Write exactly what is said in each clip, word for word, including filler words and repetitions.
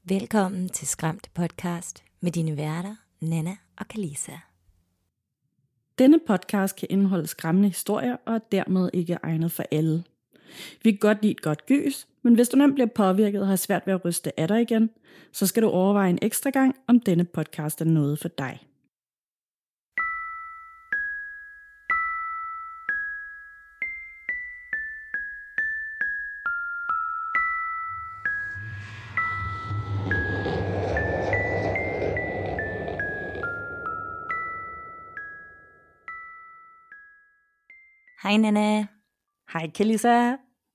Velkommen til Skræmt podcast med dine værter, Nana og Kalisa. Denne podcast kan indeholde skræmmende historier og er dermed ikke egnet for alle. Vi kan godt lide et godt gys, men hvis du nemt bliver påvirket og har svært ved at ryste af dig igen, så skal du overveje en ekstra gang, om denne podcast er noget for dig. Hej Nana. Hej Kalisa.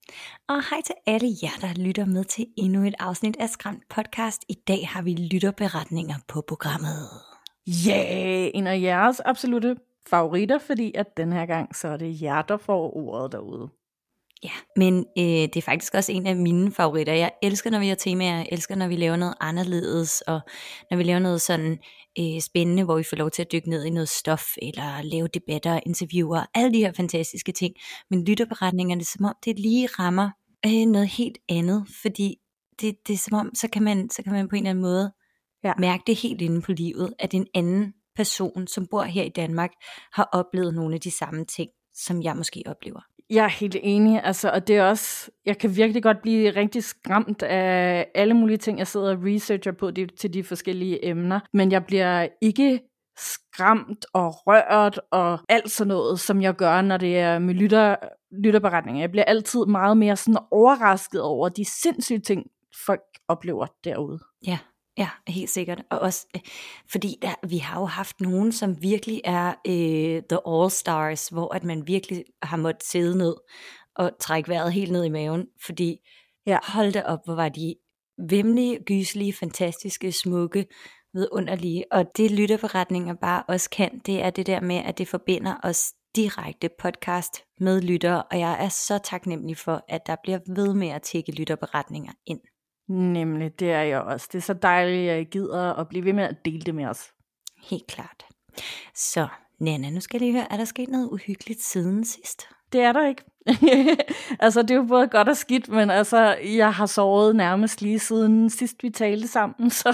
Og hej til alle jer, der lytter med til endnu et afsnit af Skræmt podcast. I dag har vi lytterberetninger på programmet. Ja, yeah, en af jeres absolutte favoritter, fordi at den her gang, så er det jer, der får ordet derude. Ja, men øh, det er faktisk også en af mine favoritter. Jeg elsker, når vi har temaer, jeg elsker, når vi laver noget anderledes, og når vi laver noget sådan øh, spændende, hvor vi får lov til at dykke ned i noget stof, eller lave debatter, interviewer, alle de her fantastiske ting. Men lytterberetningerne, det er som om, det lige rammer øh, noget helt andet, fordi det, det er som om, så kan, man, så kan man på en eller anden måde ja. mærke det helt inde på livet, at en anden person, som bor her i Danmark, har oplevet nogle af de samme ting, som jeg måske oplever. Jeg er helt enig, altså, og det er også, jeg kan virkelig godt blive rigtig skræmt af alle mulige ting, jeg sidder og researcher på de, til de forskellige emner, men jeg bliver ikke skræmt og rørt og alt sådan noget, som jeg gør, når det er med lytter, lytterberetninger. Jeg bliver altid meget mere sådan overrasket over de sindssyge ting, folk oplever derude. Ja. Ja, helt sikkert. Og også fordi der, vi har jo haft nogen, som virkelig er øh, the all-stars, hvor at man virkelig har måttet sidde ned og trække vejret helt ned i maven, fordi ja. hold da op, hvor var de væmmelige, gyselige, fantastiske, smukke, vidunderlige. Og det lytterberetninger bare også kan, det er det der med, at det forbinder os direkte podcast med lyttere, og jeg er så taknemmelig for, at der bliver ved med at tække lytterberetninger ind. Nemlig, det er jeg også. Det er så dejligt, at I gider at blive ved med at dele det med os. Helt klart. Så, Nana, nu skal jeg lige høre, er der sket noget uhyggeligt siden sidst? Det er der ikke. Altså, det er jo både godt og skidt, men altså, jeg har sovet nærmest lige siden sidst vi talte sammen, så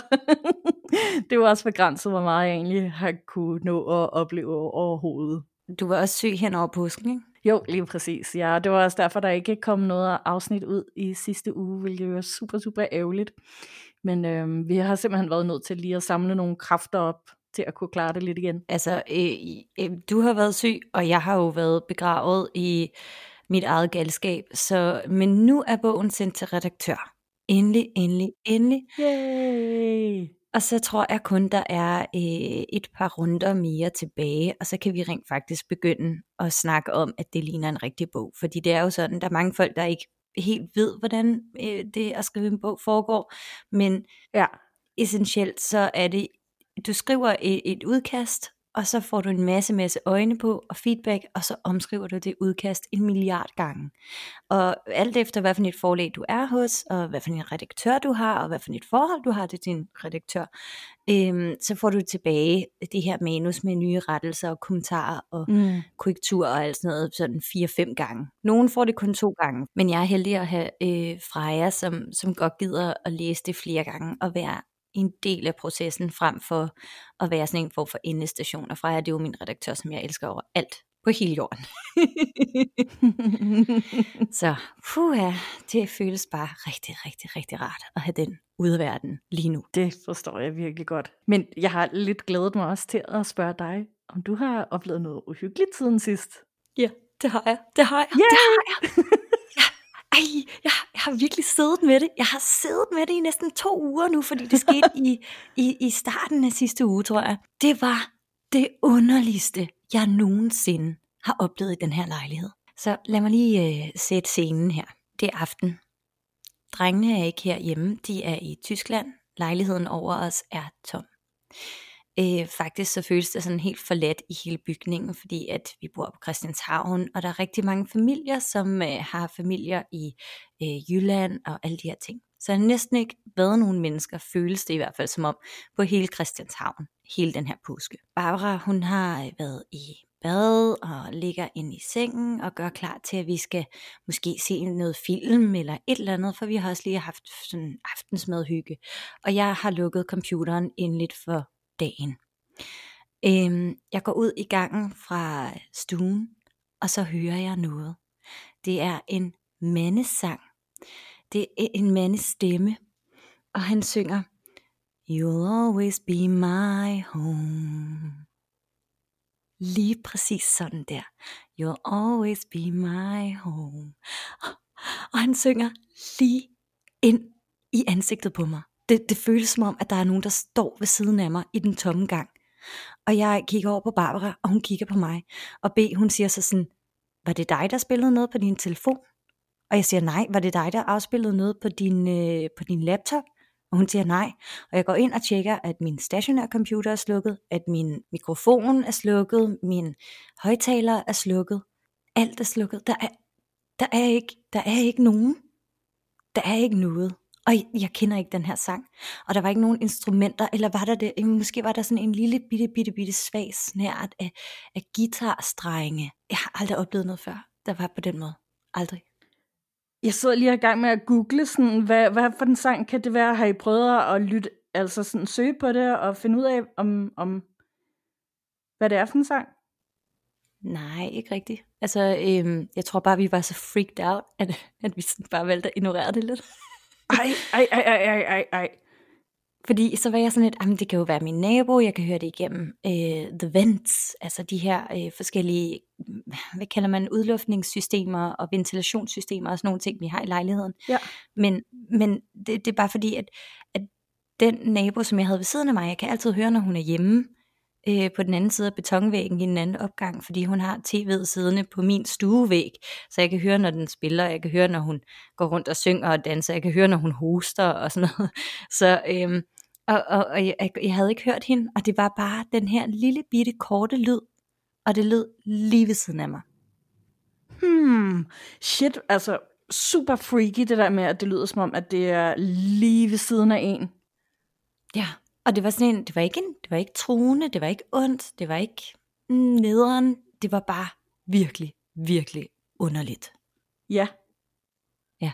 det var også begrænset, hvor meget jeg egentlig har kunne nå at opleve overhovedet. Du var også syg hen over påsken, ikke? Jo, lige præcis. Ja, det var også derfor, der ikke kom noget afsnit ud i sidste uge, hvilket var super, super ærgerligt. Men øhm, vi har simpelthen været nødt til lige at samle nogle kræfter op til at kunne klare det lidt igen. Altså, øh, øh, du har været syg, og jeg har jo været begravet i mit eget galskab. Så, men nu er bogen sendt til redaktør. Endelig, endelig, endelig. Yay! Og så tror jeg kun, der er øh, et par runder mere tilbage, og så kan vi rent faktisk begynde at snakke om, at det ligner en rigtig bog. Fordi det er jo sådan, der er mange folk, der ikke helt ved, hvordan øh, det at skrive en bog foregår. Men ja. essentielt så er det, du skriver et, et udkast, og så får du en masse, masse øjne på og feedback, og så omskriver du det udkast en milliard gange. Og alt efter, hvad for et forlag du er hos, og hvad for en redaktør du har, og hvad for et forhold du har til din redaktør, øhm, så får du tilbage det her manus med nye rettelser og kommentarer og mm. korrektur og alt sådan noget, sådan fire-fem gange. Nogen får det kun to gange, men jeg er heldig at have øh, Freja, som, som godt gider at læse det flere gange, og være en del af processen, frem for at være sådan en form for endestation. Og Freja, det er jo min redaktør, som jeg elsker over alt på hele jorden. Så puha, det føles bare rigtig, rigtig, rigtig rart at have den ude af verden lige nu. Det forstår jeg virkelig godt. Men jeg har lidt glædet mig også til at spørge dig, om du har oplevet noget uhyggeligt siden sidst? Ja, det har jeg. Det har jeg. Yeah! Det har jeg. Ej, jeg, jeg har virkelig siddet med det. Jeg har siddet med det i næsten to uger nu, fordi det skete i, i, i starten af sidste uge, tror jeg. Det var det underligste, jeg nogensinde har oplevet i den her lejlighed. Så lad mig lige øh, sætte scenen her. Det er aften. Drengene er ikke herhjemme. De er i Tyskland. Lejligheden over os er tom. Øh, faktisk så føles det sådan helt forladt i hele bygningen, fordi at vi bor på Christianshavn, og der er rigtig mange familier, som øh, har familier i øh, Jylland og alle de her ting. Så der har næsten ikke været nogen mennesker, føles det i hvert fald som om, på hele Christianshavn, hele den her påske. Barbara, hun har været i bad og ligger inde i sengen og gør klar til, at vi skal måske se noget film eller et eller andet, for vi har også lige haft sådan aftensmadhygge, og jeg har lukket computeren endeligt for dagen. Øhm, jeg går ud i gangen fra stuen, og så hører jeg noget. Det er en mandesang. Det er en mandes stemme, og han synger, You'll always be my home. Lige præcis sådan der. You'll always be my home. Og han synger lige ind i ansigtet på mig. Det, det føles som om, at der er nogen, der står ved siden af mig i den tomme gang. Og jeg kigger over på Barbara, og hun kigger på mig. Og B, hun siger så sådan, var det dig, der spillede noget på din telefon? Og jeg siger, nej, var det dig, der afspillede noget på din, øh, på din laptop? Og hun siger nej, og jeg går ind og tjekker, at min stationære computer er slukket, at min mikrofon er slukket, min højttaler er slukket, alt er slukket. Der er, der er, ikke, der er ikke nogen. Der er ikke noget. Og jeg kender ikke den her sang. Og der var ikke nogen instrumenter, eller var der det? Måske var der sådan en lille bitte, bitte, bitte svag snært af, af guitarstrenge. Jeg har aldrig oplevet noget før, der var på den måde. Aldrig. Jeg sidder lige i gang med at google, sådan, hvad, hvad for en sang kan det være? Har I prøvet at lytte, altså sådan, søge på det og finde ud af, om, om hvad det er for en sang? Nej, ikke rigtigt. Altså, øhm, jeg tror bare, vi var så freaked out, at, at vi sådan bare valgte at ignorere det lidt. Ej, ej, ej, ej, ej, ej. Fordi så var jeg sådan lidt, jamen det kan jo være min nabo, jeg kan høre det igennem øh, The Vents, altså de her øh, forskellige, hvad kalder man, udluftningssystemer og ventilationssystemer og sådan nogle ting, vi har i lejligheden. Ja. Men, men det, det er bare fordi, at, at den nabo, som jeg havde ved siden af mig, jeg kan altid høre, når hun er hjemme øh, på den anden side af betonvæggen i en anden opgang, fordi hun har tv'et siddende på min stuevæg, så jeg kan høre, når den spiller, jeg kan høre, når hun går rundt og synger og danser, jeg kan høre, når hun hoster og sådan noget. Så øh, Og, og, og jeg, jeg havde ikke hørt hende, og det var bare den her lille bitte korte lyd, og det lød lige ved siden af mig. Hmm, shit, altså super freaky det der med, at det lyder som om, at det er lige ved siden af en. Ja, og det var sådan en, det var ikke en, det var ikke truende, det var ikke ondt, det var ikke nederen, det var bare virkelig, virkelig underligt. Ja. Ja.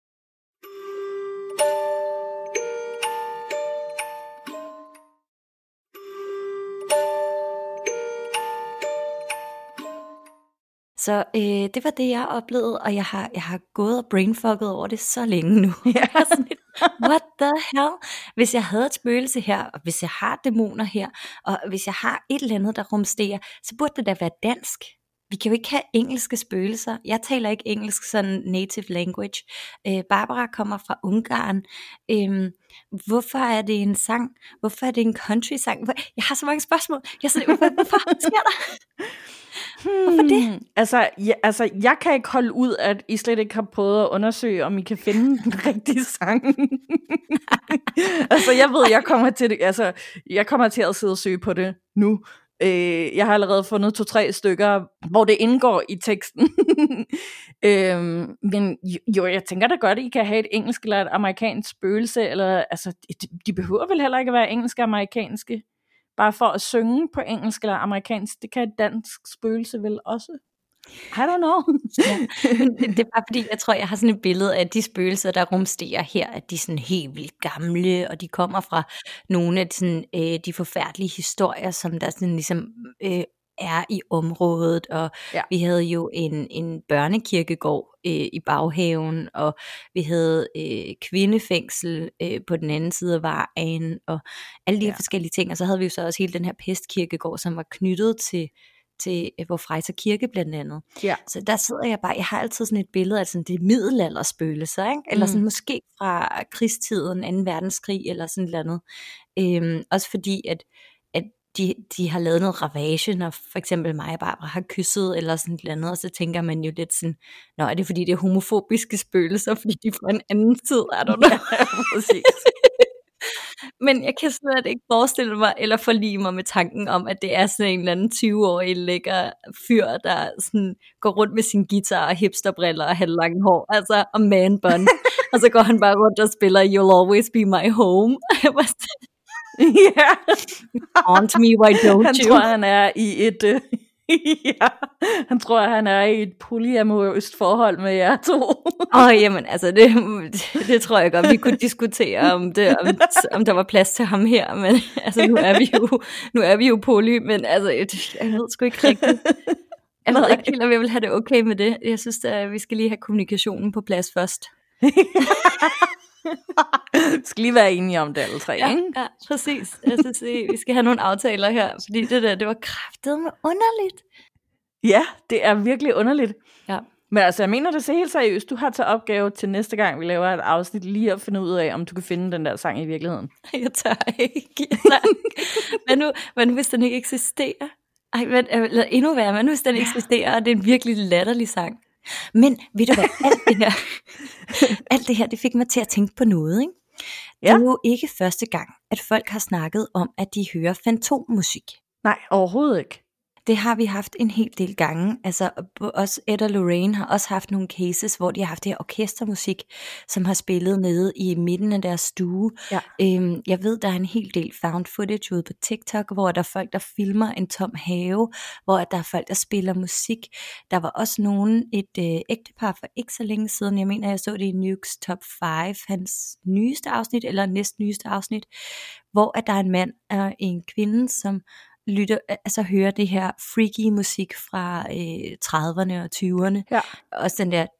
Så øh, det var det, jeg oplevede, og jeg har, jeg har gået og brainfucket over det så længe nu. Jeg er sådan lidt, what the hell? Hvis jeg havde et spøgelse her, og hvis jeg har dæmoner her, og hvis jeg har et eller andet, der rumsterer, så burde det da være dansk. Vi kan jo ikke have engelske spøgelser. Jeg taler ikke engelsk sådan native language. Øh, Barbara kommer fra Ungarn. Øh, hvorfor er det en sang? Hvorfor er det en country sang? Jeg har så mange spørgsmål. Jeg er sådan, hvorfor, hvorfor sker der? Hvorfor det? Altså, ja, altså, jeg kan ikke holde ud, at I slet ikke har prøvet at undersøge, om I kan finde den rigtige sang. Altså, jeg ved, jeg kommer til det. Altså, jeg kommer til at sidde og søge på det nu. Øh, jeg har allerede fundet to-tre stykker, hvor det indgår i teksten. øh, men jo, jeg tænker da godt, at I kan have et engelsk eller et amerikansk spøgelse, eller, altså, de, de behøver vel heller ikke at være engelske og amerikanske. Bare for at synge på engelsk eller amerikansk, det kan et dansk spøgelse vel også. I don't know. Ja. Det er bare fordi, jeg tror, jeg har sådan et billede af de spøgelser, der rumsterer her, at de er sådan helt vildt gamle, og de kommer fra nogle af de, sådan, øh, de forfærdelige historier, som der sådan ligesom øh, er i området, og ja. Vi havde jo en, en børnekirkegård øh, i baghaven, og vi havde øh, kvindefængsel øh, på den anden side af vejen, og alle de her ja. forskellige ting, og så havde vi jo så også hele den her pestkirkegård, som var knyttet til til Vor Frelser Kirke blandt andet. Ja. Så der sidder jeg bare, jeg har altid sådan et billede af sådan det middelalderspøgelser, ikke? Eller sådan mm. måske fra krigstiden, anden verdenskrig eller sådan noget andet. Øhm, også fordi at, at de, de har lavet noget ravage, når for eksempel mig og Barbara har kysset eller sådan noget andet, og så tænker man jo lidt sådan, nå, er det fordi det er homofobiske spøgelser, fordi de er fra en anden tid, er der noget? Ja, præcis. Men jeg kan slet ikke forestille mig, eller forlige mig med tanken om, at det er sådan en eller anden tyve-årig lækker fyr, der sådan går rundt med sin guitar og hipsterbriller og halvlange hår, altså og man bun. Og så går han bare rundt og spiller You'll Always Be My Home. Ja. Haunt me, why don't han you? tror, han er i et, uh, Ja, han tror, at han er i et polyamorøst forhold med jer to. Åh, oh, jamen, altså, det, det tror jeg godt, vi kunne diskutere, om, det, om, om der var plads til ham her, men altså, nu er vi jo, nu er vi jo poly, men altså, jeg, jeg ved sgu ikke rigtigt. Jeg ved ikke helt, om jeg vil have det okay med det. Jeg synes, at vi skal lige have kommunikationen på plads først. Vi skal lige være enige om det alle tre, ja, ikke? Ja, præcis. Jeg synes, vi skal have nogle aftaler her, fordi det der, det var kraftedeme underligt. Ja, det er virkelig underligt. Ja. Men altså, jeg mener det så helt seriøst. Du har til opgave til næste gang, vi laver et afsnit, lige at finde ud af, om du kan finde den der sang i virkeligheden. Jeg tør ikke. Jeg tør ikke. Men, nu, men nu, hvis den ikke eksisterer. Ej, men, eller endnu værre, men nu hvis den ja. eksisterer, og det er en virkelig latterlig sang. Men ved du hvad, alt det her, alt det her, det fik mig til at tænke på noget, ikke? Ja. Det er jo ikke første gang, at folk har snakket om, at de hører fantommusik. Nej, overhovedet ikke. Det har vi haft en hel del gange. Altså også Ed og Lorraine har også haft nogle cases, hvor de har haft det her orkestermusik, som har spillet nede i midten af deres stue. Ja. Øhm, jeg ved, der er en hel del found footage ude på TikTok, hvor der er folk, der filmer en tom have, hvor der er folk, der spiller musik. Der var også nogen, et øh, ægtepar for ikke så længe siden, jeg mener, jeg så det i Nukes Top fem, hans nyeste afsnit, eller næstnyeste afsnit, hvor at der er en mand og en kvinde, som lytter, altså hører det her freaky musik fra øh, trediverne og tyverne. Ja. Også den der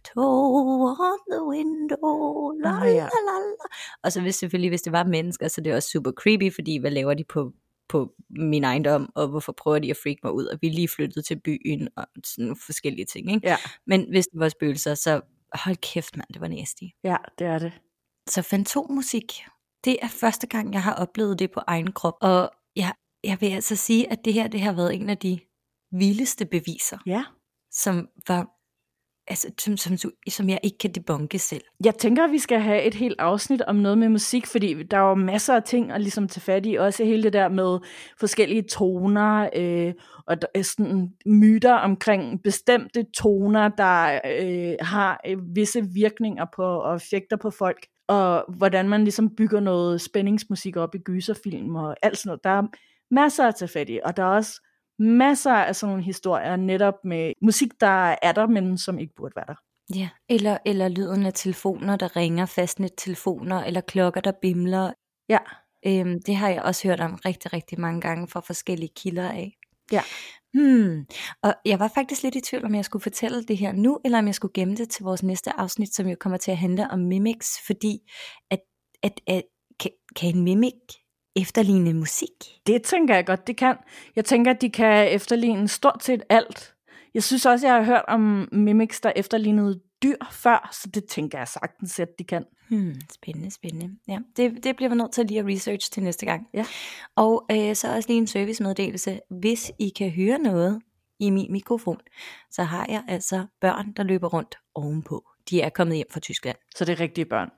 tiptoe on the window, la, ah, ja. la, la, la. Og så hvis selvfølgelig, hvis det var mennesker, så det er også super creepy, fordi hvad laver de på, på min ejendom, og hvorfor prøver de at freak mig ud, og vi er lige flyttet til byen, og sådan nogle forskellige ting, ikke? Ja. Men hvis det var spøgelser, så hold kæft mand, det var nasty. Ja, det er det. Så fantommusik, det er første gang, jeg har oplevet det på egen krop, og jeg Jeg vil altså sige, at det her det har været en af de vildeste beviser, ja. som var, altså, som, som, som jeg ikke kan debunke selv. Jeg tænker, at vi skal have et helt afsnit om noget med musik, fordi der er jo masser af ting at ligesom tage fat i, også hele det der med forskellige toner, øh, og der er sådan myter omkring bestemte toner, der øh, har øh, visse virkninger på, og effekter på folk, og hvordan man ligesom bygger noget spændingsmusik op i gyserfilm og alt sådan noget. Der er masser at tage fat i, og der er også masser af sådan nogle historier netop med musik, der er der, men som ikke burde være der. Ja, eller, eller lyden af telefoner, der ringer, fastnet-telefoner, eller klokker, der bimler. Ja. Øhm, det har jeg også hørt om rigtig, rigtig mange gange fra forskellige kilder af. Ja. Hmm. Og jeg var faktisk lidt i tvivl, om jeg skulle fortælle det her nu, eller om jeg skulle gemme det til vores næste afsnit, som jo kommer til at handle om mimics, fordi at, at, at kan, kan en mimic efterligne musik? Det tænker jeg godt, det kan. Jeg tænker, at de kan efterligne stort set alt. Jeg synes også, jeg har hørt om mimics, der efterlignede dyr før, så det tænker jeg sagtens, at de kan. Hmm, spændende, spændende. Ja, det, det bliver vi nødt til lige at research til næste gang. Ja. Og øh, så også lige en servicemeddelelse. Hvis I kan høre noget i min mikrofon, så har jeg altså børn, der løber rundt ovenpå. De er kommet hjem fra Tyskland. Så det er rigtige børn.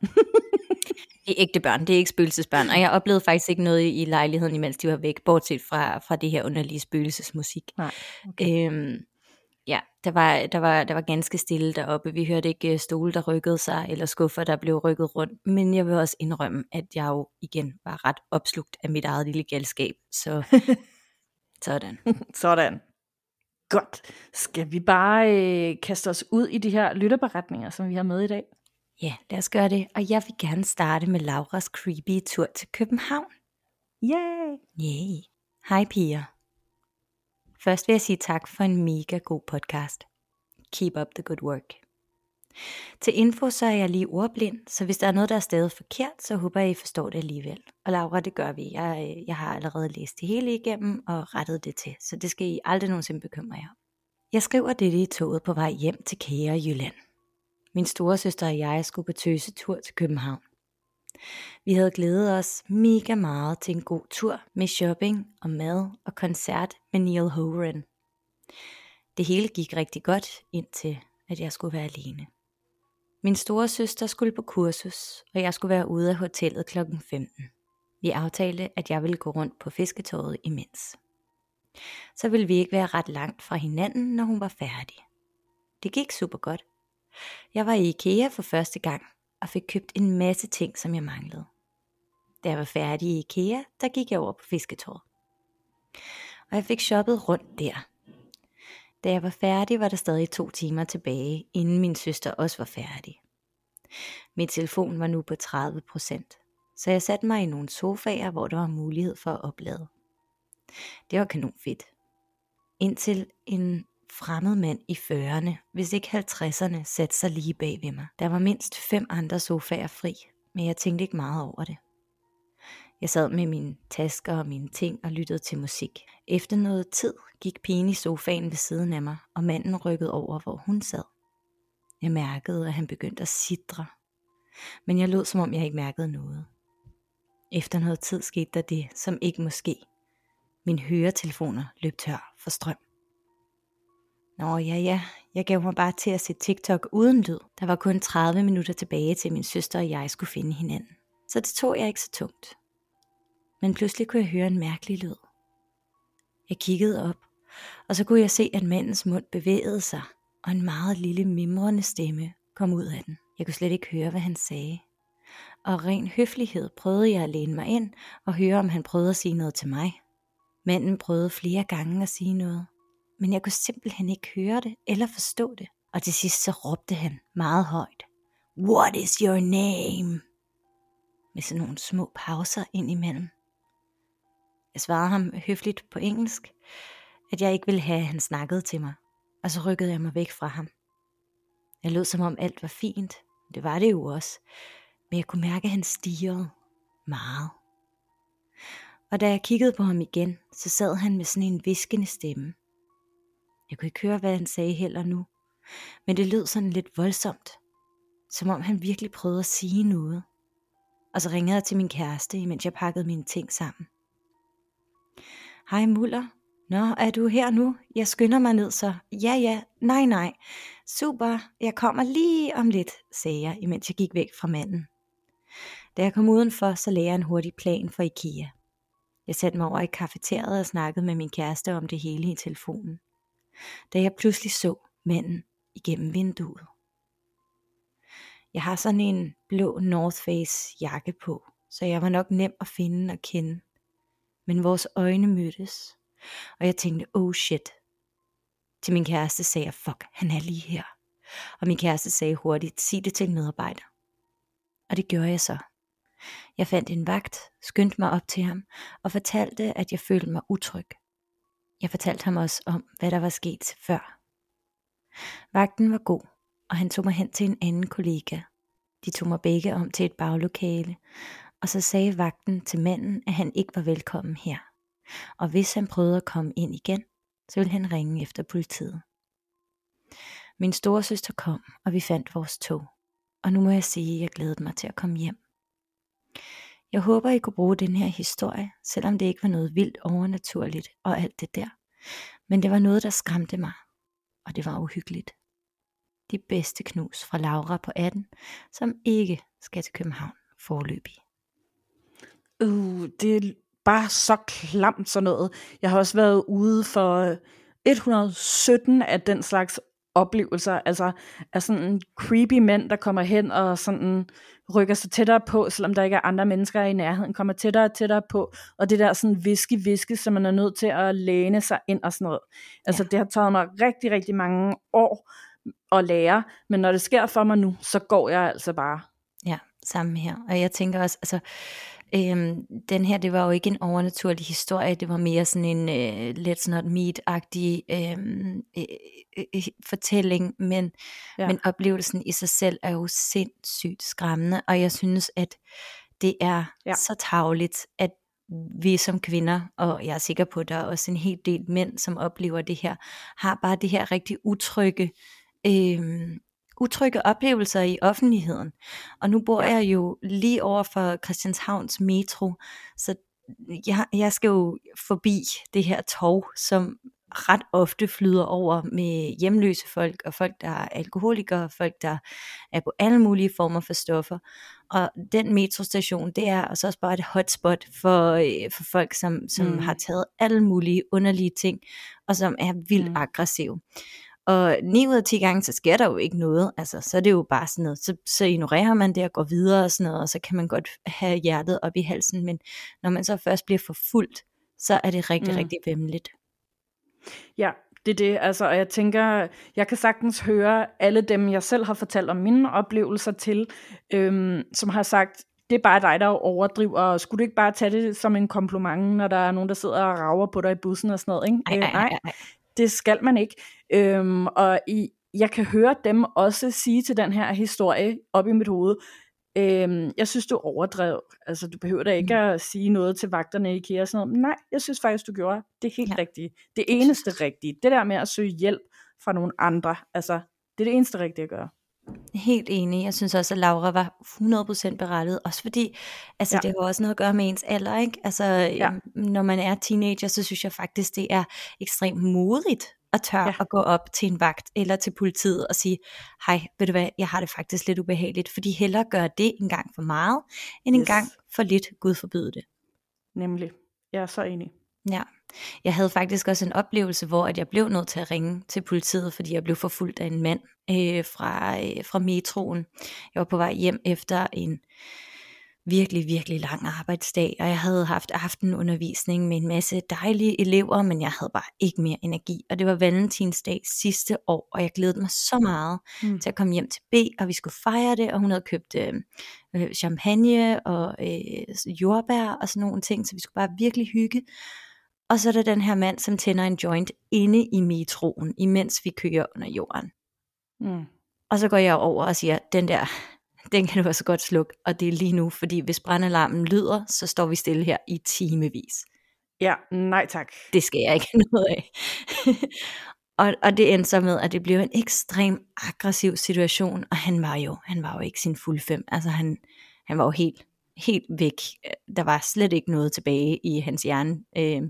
Det er ægte børn, det er ikke spøgelsesbørn. Og jeg oplevede faktisk ikke noget i lejligheden, imens de var væk, bortset fra, fra det her underlige spøgelsesmusik. Nej, okay. Øhm, ja, der var, der, var, der var ganske stille deroppe. Vi hørte ikke stole, der rykkede sig, eller skuffer, der blev rykket rundt. Men jeg vil også indrømme, at jeg jo igen var ret opslugt af mit eget lille galskab. Så sådan. Sådan. Godt. Skal vi bare øh, kaste os ud i de her lytterberetninger, som vi har med i dag? Ja, lad os gøre det. Og jeg vil gerne starte med Lauras creepy tur til København. Yay! Yay. Hej piger. Først vil jeg sige tak for en mega god podcast. Keep up the good work. Til info så er jeg lige ordblind, så hvis der er noget, der er stadig forkert, så håber jeg, I forstår det alligevel. Og Laura, det gør vi. Jeg, jeg har allerede læst det hele igennem og rettet det til, så det skal I aldrig nogensinde bekymre jer om. Jeg skriver dette i toget på vej hjem til Kære Jylland. Min storesøster og jeg skulle på tøsetur til København. Vi havde glædet os mega meget til en god tur med shopping og mad og koncert med Neil Horan. Det hele gik rigtig godt, indtil at jeg skulle være alene. Min storesøster skulle på kursus, og jeg skulle være ude af hotellet klokken femten. Vi aftalte, at jeg ville gå rundt på fisketorvet imens. Så ville vi ikke være ret langt fra hinanden, når hun var færdig. Det gik super godt. Jeg var i IKEA for første gang og fik købt en masse ting, som jeg manglede. Da jeg var færdig i IKEA, der gik jeg over på fisketorvet. Og jeg fik shoppet rundt der. Da jeg var færdig, var der stadig to timer tilbage, inden min søster også var færdig. Min telefon var nu på tredive procent, så jeg satte mig i nogle sofaer, hvor der var mulighed for at oplade. Det var kanonfedt. Indtil en fremmed mand i fyrrerne, hvis ikke halvtredserne, satte sig lige bag ved mig. Der var mindst fem andre sofaer fri, men jeg tænkte ikke meget over det. Jeg sad med mine tasker og mine ting og lyttede til musik. Efter noget tid gik pigen i sofaen ved siden af mig, og manden rykkede over, hvor hun sad. Jeg mærkede, at han begyndte at sidre, men jeg lød, som om jeg ikke mærkede noget. Efter noget tid skete der det, som ikke må ske. Mine høretelefoner løb tør for strøm. Nå ja ja, jeg gav mig bare til at se TikTok uden lyd. Der var kun tredive minutter tilbage til min søster og jeg skulle finde hinanden. Så det tog jeg ikke så tungt. Men pludselig kunne jeg høre en mærkelig lyd. Jeg kiggede op, og så kunne jeg se, at mandens mund bevægede sig, og en meget lille mimrende stemme kom ud af den. Jeg kunne slet ikke høre, hvad han sagde. Og af ren høflighed prøvede jeg at læne mig ind og høre, om han prøvede at sige noget til mig. Manden prøvede flere gange at sige noget, men jeg kunne simpelthen ikke høre det eller forstå det. Og til sidst så råbte han meget højt: "What is your name?" Med sådan nogle små pauser ind imellem. Jeg svarede ham høfligt på engelsk, at jeg ikke ville have, at han snakkede til mig, og så rykkede jeg mig væk fra ham. Jeg lød som om alt var fint, det var det jo også, men jeg kunne mærke, at han stirrede meget. Og da jeg kiggede på ham igen, så sad han med sådan en hviskende stemme. Jeg kunne ikke høre, hvad han sagde heller nu, men det lød sådan lidt voldsomt, som om han virkelig prøvede at sige noget. Og så ringede jeg til min kæreste, imens jeg pakkede mine ting sammen. "Hej Muller, nå, er du her nu? Jeg skynder mig ned så." "Ja ja, nej nej, super, jeg kommer lige om lidt," sagde jeg, imens jeg gik væk fra manden. Da jeg kom udenfor, så lagde jeg en hurtig plan for IKEA. Jeg satte mig over i kafeteriet og snakkede med min kæreste om det hele i telefonen, da jeg pludselig så manden igennem vinduet. Jeg har sådan en blå North Face jakke på, så jeg var nok nem at finde og kende. Men vores øjne mødtes, og jeg tænkte, oh shit. Til min kæreste sagde jeg, fuck, han er lige her. Og min kæreste sagde hurtigt, sig det til en medarbejder. Og det gjorde jeg så. Jeg fandt en vagt, skyndte mig op til ham, og fortalte, at jeg følte mig utryg. Jeg fortalte ham også om, hvad der var sket før. Vagten var god, og han tog mig hen til en anden kollega. De tog mig begge om til et baglokale, og så sagde vagten til manden, at han ikke var velkommen her. Og hvis han prøvede at komme ind igen, så ville han ringe efter politiet. Min storesøster kom, og vi fandt vores tog. Og nu må jeg sige, at jeg glædede mig til at komme hjem. Jeg håber, I kunne bruge den her historie, selvom det ikke var noget vildt overnaturligt og alt det der. Men det var noget, der skræmte mig, og det var uhyggeligt. De bedste knus fra Laura på atten, som ikke skal til København foreløbig. Uh, det er bare så klamt sådan noget. Jeg har også været ude for et hundrede og sytten af den slags oplevelser, altså af sådan en creepy mænd, der kommer hen og sådan rykker sig tættere på, selvom der ikke er andre mennesker i nærheden, kommer tættere og tættere på, og det der sådan viske, viske, som man er nødt til at læne sig ind og sådan noget. Altså ja. Det har taget mig rigtig, rigtig mange år at lære, men når det sker for mig nu, så går jeg altså bare. Ja, samme her. Og jeg tænker også, altså Øhm, den her, det var jo ikke en overnaturlig historie, det var mere sådan en øh, let's not meet-agtig øh, øh, øh, fortælling, men, ja. men oplevelsen i sig selv er jo sindssygt skræmmende, og jeg synes, at det er ja. så tarveligt, at vi som kvinder, og jeg er sikker på, at der er også en hel del mænd, som oplever det her, har bare det her rigtig utrygge øh, utrygge oplevelser i offentligheden. Og nu bor ja. jeg jo lige over for Christianshavns metro, så jeg, jeg skal jo forbi det her torv, som ret ofte flyder over med hjemløse folk, og folk, der er alkoholikere, folk, der er på alle mulige former for stoffer. Og den metrostation, det er altså også bare et hotspot for, for folk, som, som mm. har taget alle mulige underlige ting, og som er vildt mm. aggressive. Og ni ud af ti gange, så sker der jo ikke noget, altså så er det jo bare sådan noget, så, så ignorerer man det og går videre og sådan noget, og så kan man godt have hjertet op i halsen, men når man så først bliver forfulgt, så er det rigtig, mm. rigtig væmmeligt. Ja, Det er det, altså, og jeg tænker, jeg kan sagtens høre alle dem, jeg selv har fortalt om mine oplevelser til, øhm, som har sagt, det er bare dig, der overdriver, og skulle du ikke bare tage det som en kompliment, når der er nogen, der sidder og rager på dig i bussen og sådan noget, ikke? Ej, Øh, ej, nej, ej, ej. det skal man ikke. Øhm, og i, jeg kan høre dem også sige til den her historie op i mit hoved, øhm, jeg synes, du overdrev. Altså, du behøver da ikke Mm. at sige noget til vagterne i IKEA og sådan noget. Nej, jeg synes faktisk, du gjorde det helt Ja. rigtige. Det eneste rigtige. Det der med at søge hjælp fra nogle andre, altså, det er det eneste rigtige at gøre. Helt enig. Jeg synes også, at Laura var hundrede procent berettiget. Også fordi, altså Ja. det har også noget at gøre med ens alder, ikke? Altså, Ja. øhm, når man er teenager, så synes jeg faktisk, det er ekstremt modigt at tør Ja. at gå op til en vagt eller til politiet og sige, hej, ved du hvad, jeg har det faktisk lidt ubehageligt, fordi hellere gøre det en gang for meget, end en Yes. gang for lidt, Gud forbyde det. Nemlig. Jeg er så enig. Ja, jeg havde faktisk også en oplevelse, hvor at jeg blev nødt til at ringe til politiet, fordi jeg blev forfulgt af en mand øh, fra, øh, fra metroen. Jeg var på vej hjem efter en virkelig, virkelig lang arbejdsdag, og jeg havde haft aftenundervisning med en masse dejlige elever, men jeg havde bare ikke mere energi, og det var valentinsdag sidste år, og jeg glædede mig så meget Mm. til at komme hjem til B, og vi skulle fejre det, og hun havde købt øh, øh, champagne og øh, jordbær og sådan nogle ting, så vi skulle bare virkelig hygge. Og så er der den her mand, som tænder en joint inde i metroen, imens vi kører under jorden. Mm. Og så går jeg over og siger, den der, den kan du også godt slukke, og det er lige nu, fordi hvis brandalarmen lyder, så står vi stille her i timevis. Ja, nej tak. Det skal jeg ikke have noget af. og, og det endte så med, at det blev en ekstrem aggressiv situation, og han var jo, han var jo ikke sin fuld fem. Altså han, han var jo helt, helt væk. Der var slet ikke noget tilbage i hans hjerne. Øh,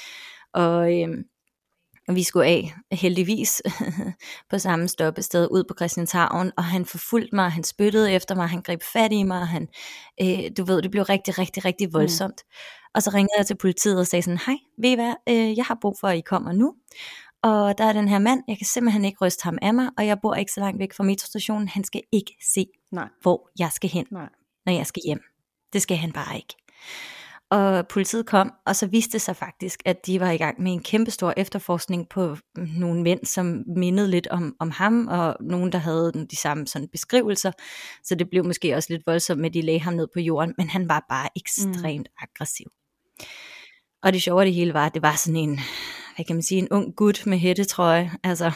og øh, vi skulle af, heldigvis, på samme stoppested ud på Christianshavn, og han forfulgte mig, han spyttede efter mig, han greb fat i mig, han, øh, du ved, det blev rigtig, rigtig, rigtig voldsomt. Mm. Og så ringede jeg til politiet og sagde sådan, hej, ved I hvad, øh, jeg har brug for, at I kommer nu, og der er den her mand, jeg kan simpelthen ikke ryste ham af mig, og jeg bor ikke så langt væk fra metrostationen, han skal ikke se, Nej. hvor jeg skal hen, Nej. når jeg skal hjem. Det skal han bare ikke. Og politiet kom, og så viste det sig faktisk, at de var i gang med en kæmpestor efterforskning på nogle mænd, som mindede lidt om, om ham, og nogen, der havde de samme sådan beskrivelser. Så det blev måske også lidt voldsomt med, at de lagde ham ned på jorden, men han var bare ekstremt mm. aggressiv. Og det sjove af det hele var, at det var sådan en, hvad kan man sige, en ung gut med hættetrøje. Altså,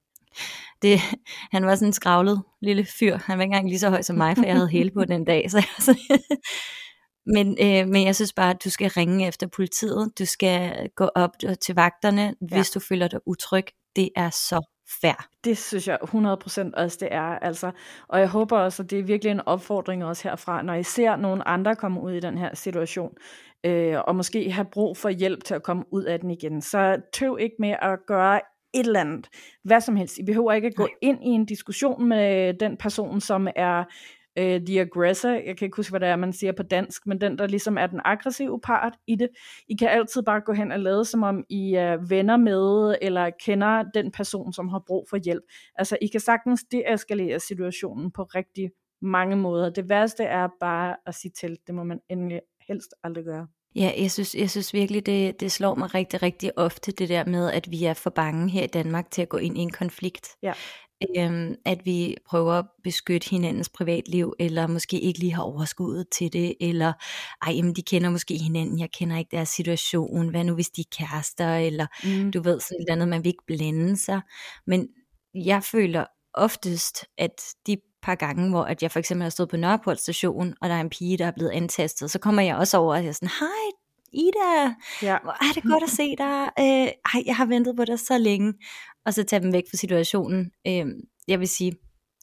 det, han var sådan en skravlet lille fyr. Han var ikke engang lige så høj som mig, for jeg havde hæle på den dag. Så jeg var sådan, Men, øh, men jeg synes bare, at du skal ringe efter politiet. Du skal gå op til vagterne, hvis ja. du føler dig utryg. Det er så fair. Det synes jeg hundrede procent også, det er. Altså. Og jeg håber også, at det er virkelig en opfordring også herfra, når I ser nogen andre komme ud i den her situation, øh, og måske have brug for hjælp til at komme ud af den igen. Så tøv ikke med at gøre et eller andet. Hvad som helst. I behøver ikke at gå Nej. ind i en diskussion med den person, som er Uh, the aggressor, jeg kan ikke huske, hvad det er, man siger på dansk, men den, der ligesom er den aggressive part i det. I kan altid bare gå hen og lade, som om I er venner med, eller kender den person, som har brug for hjælp. Altså, I kan sagtens deeskalere situationen på rigtig mange måder. Det værste er bare at sige til. Det må man endelig helst aldrig gøre. Ja, jeg synes, jeg synes virkelig, det, det slår mig rigtig, rigtig ofte, det der med, at vi er for bange her i Danmark til at gå ind i en konflikt. Ja. Øhm, at vi prøver at beskytte hinandens privatliv, eller måske ikke lige har overskuddet til det, eller ej, jamen, de kender måske hinanden, jeg kender ikke deres situation, hvad nu hvis de er kærester, eller mm. du ved, sådan et eller andet, man vil ikke blande sig. Men jeg føler oftest, at de par gange, hvor at jeg for eksempel har stået på Nørreport station, og der er en pige, der er blevet antastet, så kommer jeg også over og siger sådan, hej Ida, ja. Hvor er det godt at se dig, øh, ej, jeg har ventet på dig så længe, og så tage dem væk fra situationen. Øh, jeg vil sige,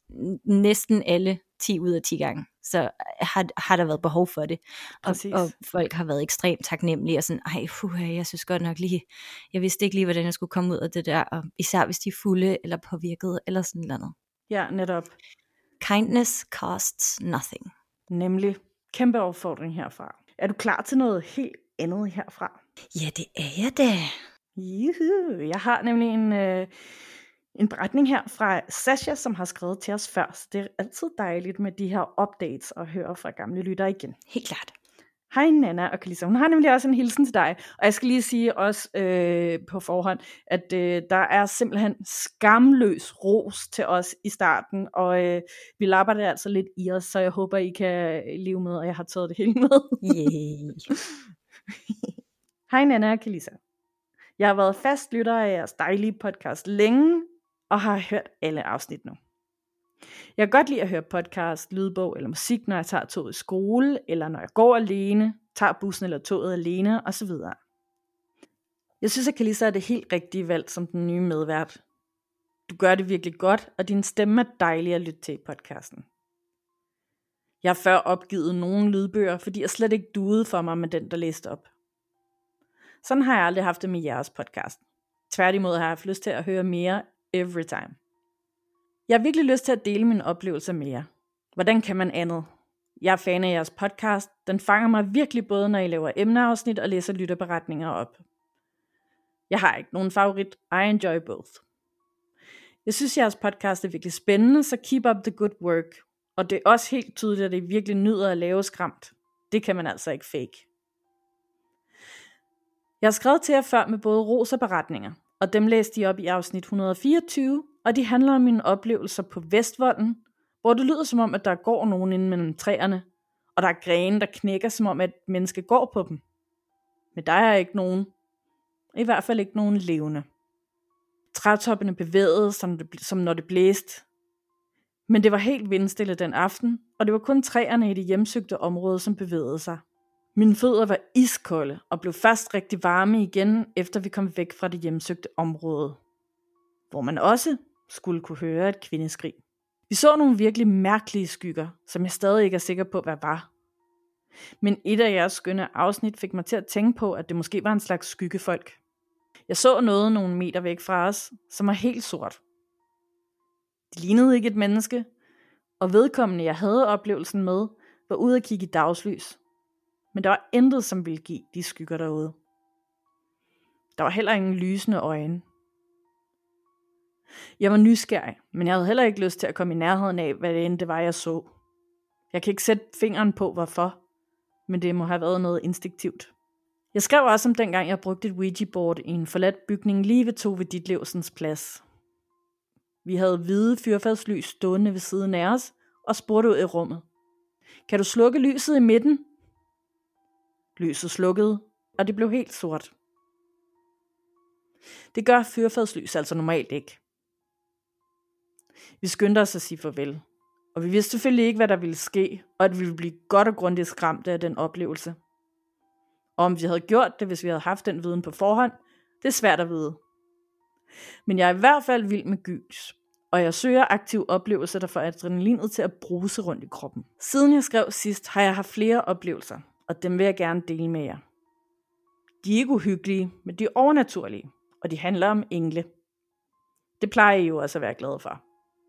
næsten alle ti ud af ti gange, så har, har der været behov for det, og, og folk har været ekstremt taknemmelige, og sådan, ej, puh, jeg synes godt nok lige, jeg vidste ikke lige, hvordan jeg skulle komme ud af det der, og især hvis de er fulde, eller påvirket, eller sådan noget. Ja, netop. Kindness costs nothing. Nemlig. Kæmpe opfordring herfra. Er du klar til noget helt andet herfra? Ja, det er jeg da. Juhu. Jeg har nemlig en, øh, en beretning her fra Sasha, som har skrevet til os før. Så det er altid dejligt med de her updates og høre fra gamle lyttere igen. Helt klart. Hej Nana og Kalisa. Hun har nemlig også en hilsen til dig. Og jeg skal lige sige også øh, på forhånd, at øh, der er simpelthen skamløs ros til os i starten. Og øh, vi lapper det altså lidt i os, så jeg håber, I kan leve med, og jeg har taget det hele med. Yeah. Hej Nana og Kalisa. Jeg har været fast lytter af jeres dejlige podcast længe, og har hørt alle afsnit nu. Jeg kan godt lide at høre podcast, lydbog eller musik, når jeg tager toget i skole, eller når jeg går alene, tager bussen eller toget alene, osv. Jeg synes, at Kalisa er det helt rigtige valg som den nye medvært. Du gør det virkelig godt, og din stemme er dejlig at lytte til i podcasten. Jeg har før opgivet nogle lydbøger, fordi jeg slet ikke duede for mig med den, der læste op. Sådan har jeg aldrig haft det med jeres podcast. Tværtimod har jeg haft lyst til at høre mere every time. Jeg har virkelig lyst til at dele mine oplevelser med jer. Hvordan kan man andet? Jeg er fan af jeres podcast. Den fanger mig virkelig både, når I laver emneafsnit og læser lytterberetninger op. Jeg har ikke nogen favorit. I enjoy both. Jeg synes, jeres podcast er virkelig spændende, så keep up the good work. Og det er også helt tydeligt, at I virkelig nyder at lave skræmt. Det kan man altså ikke fake. Jeg har skrevet til jer før med både ros og beretninger, og dem læste I op i afsnit et hundrede og fireogtyve, og de handler om mine oplevelser på Vestvolden, hvor det lyder som om, at der går nogen inde mellem træerne, og der er grene, der knækker, som om, at et menneske går på dem. Men der er ikke nogen. I hvert fald ikke nogen levende. Trætoppene bevægede, som, det, som når det blæste. Men det var helt vindstille den aften, og det var kun træerne i det hjemsøgte område, som bevægede sig. Mine fødder var iskolde og blev først rigtig varme igen, efter vi kom væk fra det hjemsøgte område, hvor man også skulle kunne høre et kvindeskrig. Vi så nogle virkelig mærkelige skygger, som jeg stadig ikke er sikker på, hvad var. Men et af jeres skønne afsnit fik mig til at tænke på, at det måske var en slags skyggefolk. Jeg så noget nogle meter væk fra os, som var helt sort. Det lignede ikke et menneske, og vedkommende, jeg havde oplevelsen med, var ude at kigge i dagslys. Men der var intet, som ville give de skygger derude. Der var heller ingen lysende øjne. Jeg var nysgerrig, men jeg havde heller ikke lyst til at komme i nærheden af, hvad det end det var, jeg så. Jeg kan ikke sætte fingeren på, hvorfor, men det må have været noget instinktivt. Jeg skrev også om dengang, jeg brugte et Ouija-board i en forladt bygning lige ved Tove Ditlevsens plads. Vi havde hvide fyrfadslys stående ved siden af os og spurgte ud i rummet. Kan du slukke lyset i midten? Lyset slukkede, og det blev helt sort. Det gør fyrfadslys altså normalt ikke. Vi skyndte os at sige farvel, og vi vidste selvfølgelig ikke, hvad der ville ske, og at vi ville blive godt og grundigt skræmte af den oplevelse. Og om vi havde gjort det, hvis vi havde haft den viden på forhånd, det er svært at vide. Men jeg er i hvert fald vild med gys, og jeg søger aktive oplevelser, der får adrenalinet til at bruse rundt i kroppen. Siden jeg skrev sidst, har jeg haft flere oplevelser, og dem vil jeg gerne dele med jer. De er ikke uhyggelige, men de er overnaturlige, og de handler om engle. Det plejer I jo også at være glade for.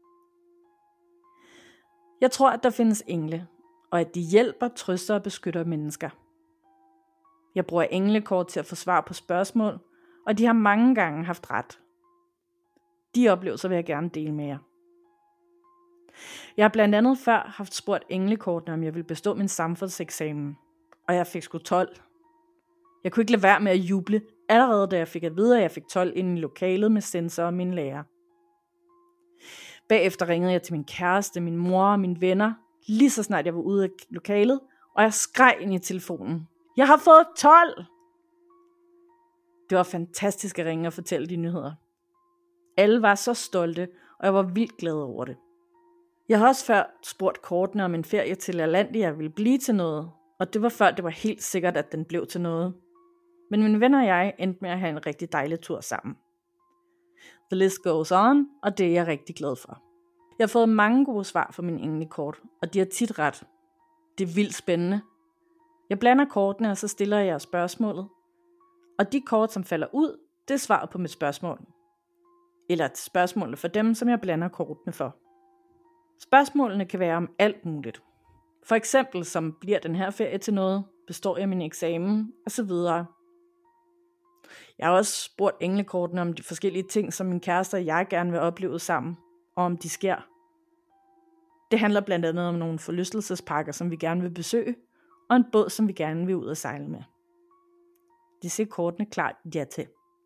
Jeg tror, at der findes engle, og at de hjælper, trøster og beskytter mennesker. Jeg bruger englekort til at få svar på spørgsmål, og de har mange gange haft ret. De oplevelser vil jeg gerne dele med jer. Jeg har blandt andet før haft spurgt englekortene, om jeg ville bestå min samfundseksamen, og jeg fik sgu tolv. Jeg kunne ikke lade være med at juble, allerede da jeg fik at vide, at jeg fik tolv inde i lokalet med sensor og min lærer. Bagefter ringede jeg til min kæreste, min mor og mine venner, lige så snart jeg var ude af lokalet, og jeg skreg ind i telefonen. Jeg har fået tolv! Det var fantastisk at ringe og fortælle de nyheder. Alle var så stolte, og jeg var vildt glad over det. Jeg har også før spurgt kortene, om en ferie til Lalandia ville blive til noget, og det var før det var helt sikkert, at den blev til noget. Men mine venner og jeg endte med at have en rigtig dejlig tur sammen. The list goes on, og det er jeg rigtig glad for. Jeg har fået mange gode svar fra mine englekort, og de har tit ret. Det er vildt spændende. Jeg blander kortene, og så stiller jeg spørgsmålet. Og de kort, som falder ud, det er svaret på mit spørgsmål. Eller spørgsmålene for dem, som jeg blander kortene for. Spørgsmålene kan være om alt muligt. For eksempel, som bliver den her ferie til noget? Består jeg min eksamen? Og så videre. Jeg har også spurgt englekortene om de forskellige ting, som min kæreste og jeg gerne vil opleve sammen, og om de sker. Det handler blandt andet om nogle forlystelsesparker, som vi gerne vil besøge, og en båd, som vi gerne vil ud og sejle med. Det ser kortene klart ja til.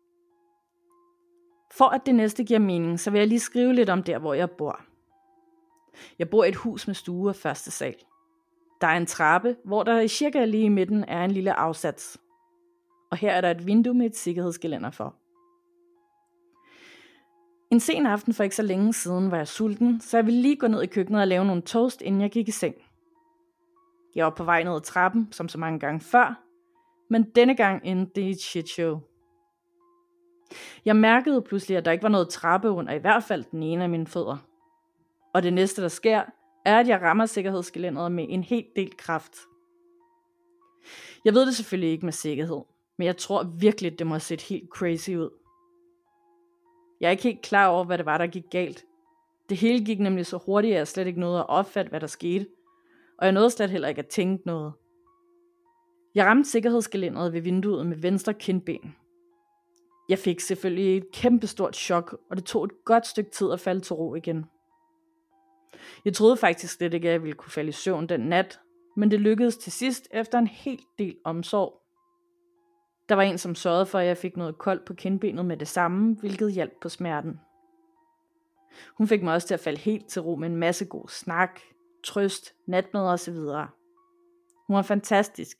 For at det næste giver mening, så vil jeg lige skrive lidt om der, hvor jeg bor. Jeg bor i et hus med stue og første sal. Der er en trappe, hvor der cirka lige i midten er en lille afsats. Og her er der et vindue med et sikkerhedsgelænder for. En sen aften for ikke så længe siden var jeg sulten, så jeg ville lige gå ned i køkkenet og lave nogle toast, inden jeg gik i seng. Jeg var på vej ned ad trappen, som så mange gange før, men denne gang endte det i et shit show. Jeg mærkede pludselig, at der ikke var noget trappe under, i hvert fald den ene af mine fødder. Og det næste, der sker, er, at jeg rammer sikkerhedsgelænderet med en helt del kraft. Jeg ved det selvfølgelig ikke med sikkerhed, men jeg tror virkelig, det må have set helt crazy ud. Jeg er ikke helt klar over, hvad det var, der gik galt. Det hele gik nemlig så hurtigt, at jeg slet ikke nåede at opfatte, hvad der skete. Og jeg nåede slet heller ikke at tænke noget. Jeg ramte sikkerhedsgelænderet ved vinduet med venstre kindben. Jeg fik selvfølgelig et kæmpestort chok, og det tog et godt stykke tid at falde til ro igen. Jeg troede faktisk slet ikke, at jeg ville kunne falde i søvn den nat, men det lykkedes til sidst efter en helt del omsorg. Der var en, som sørgede for, at jeg fik noget koldt på kindbenet med det samme, hvilket hjalp på smerten. Hun fik mig også til at falde helt til ro med en masse god snak, trøst, natmad og så videre. Hun var fantastisk.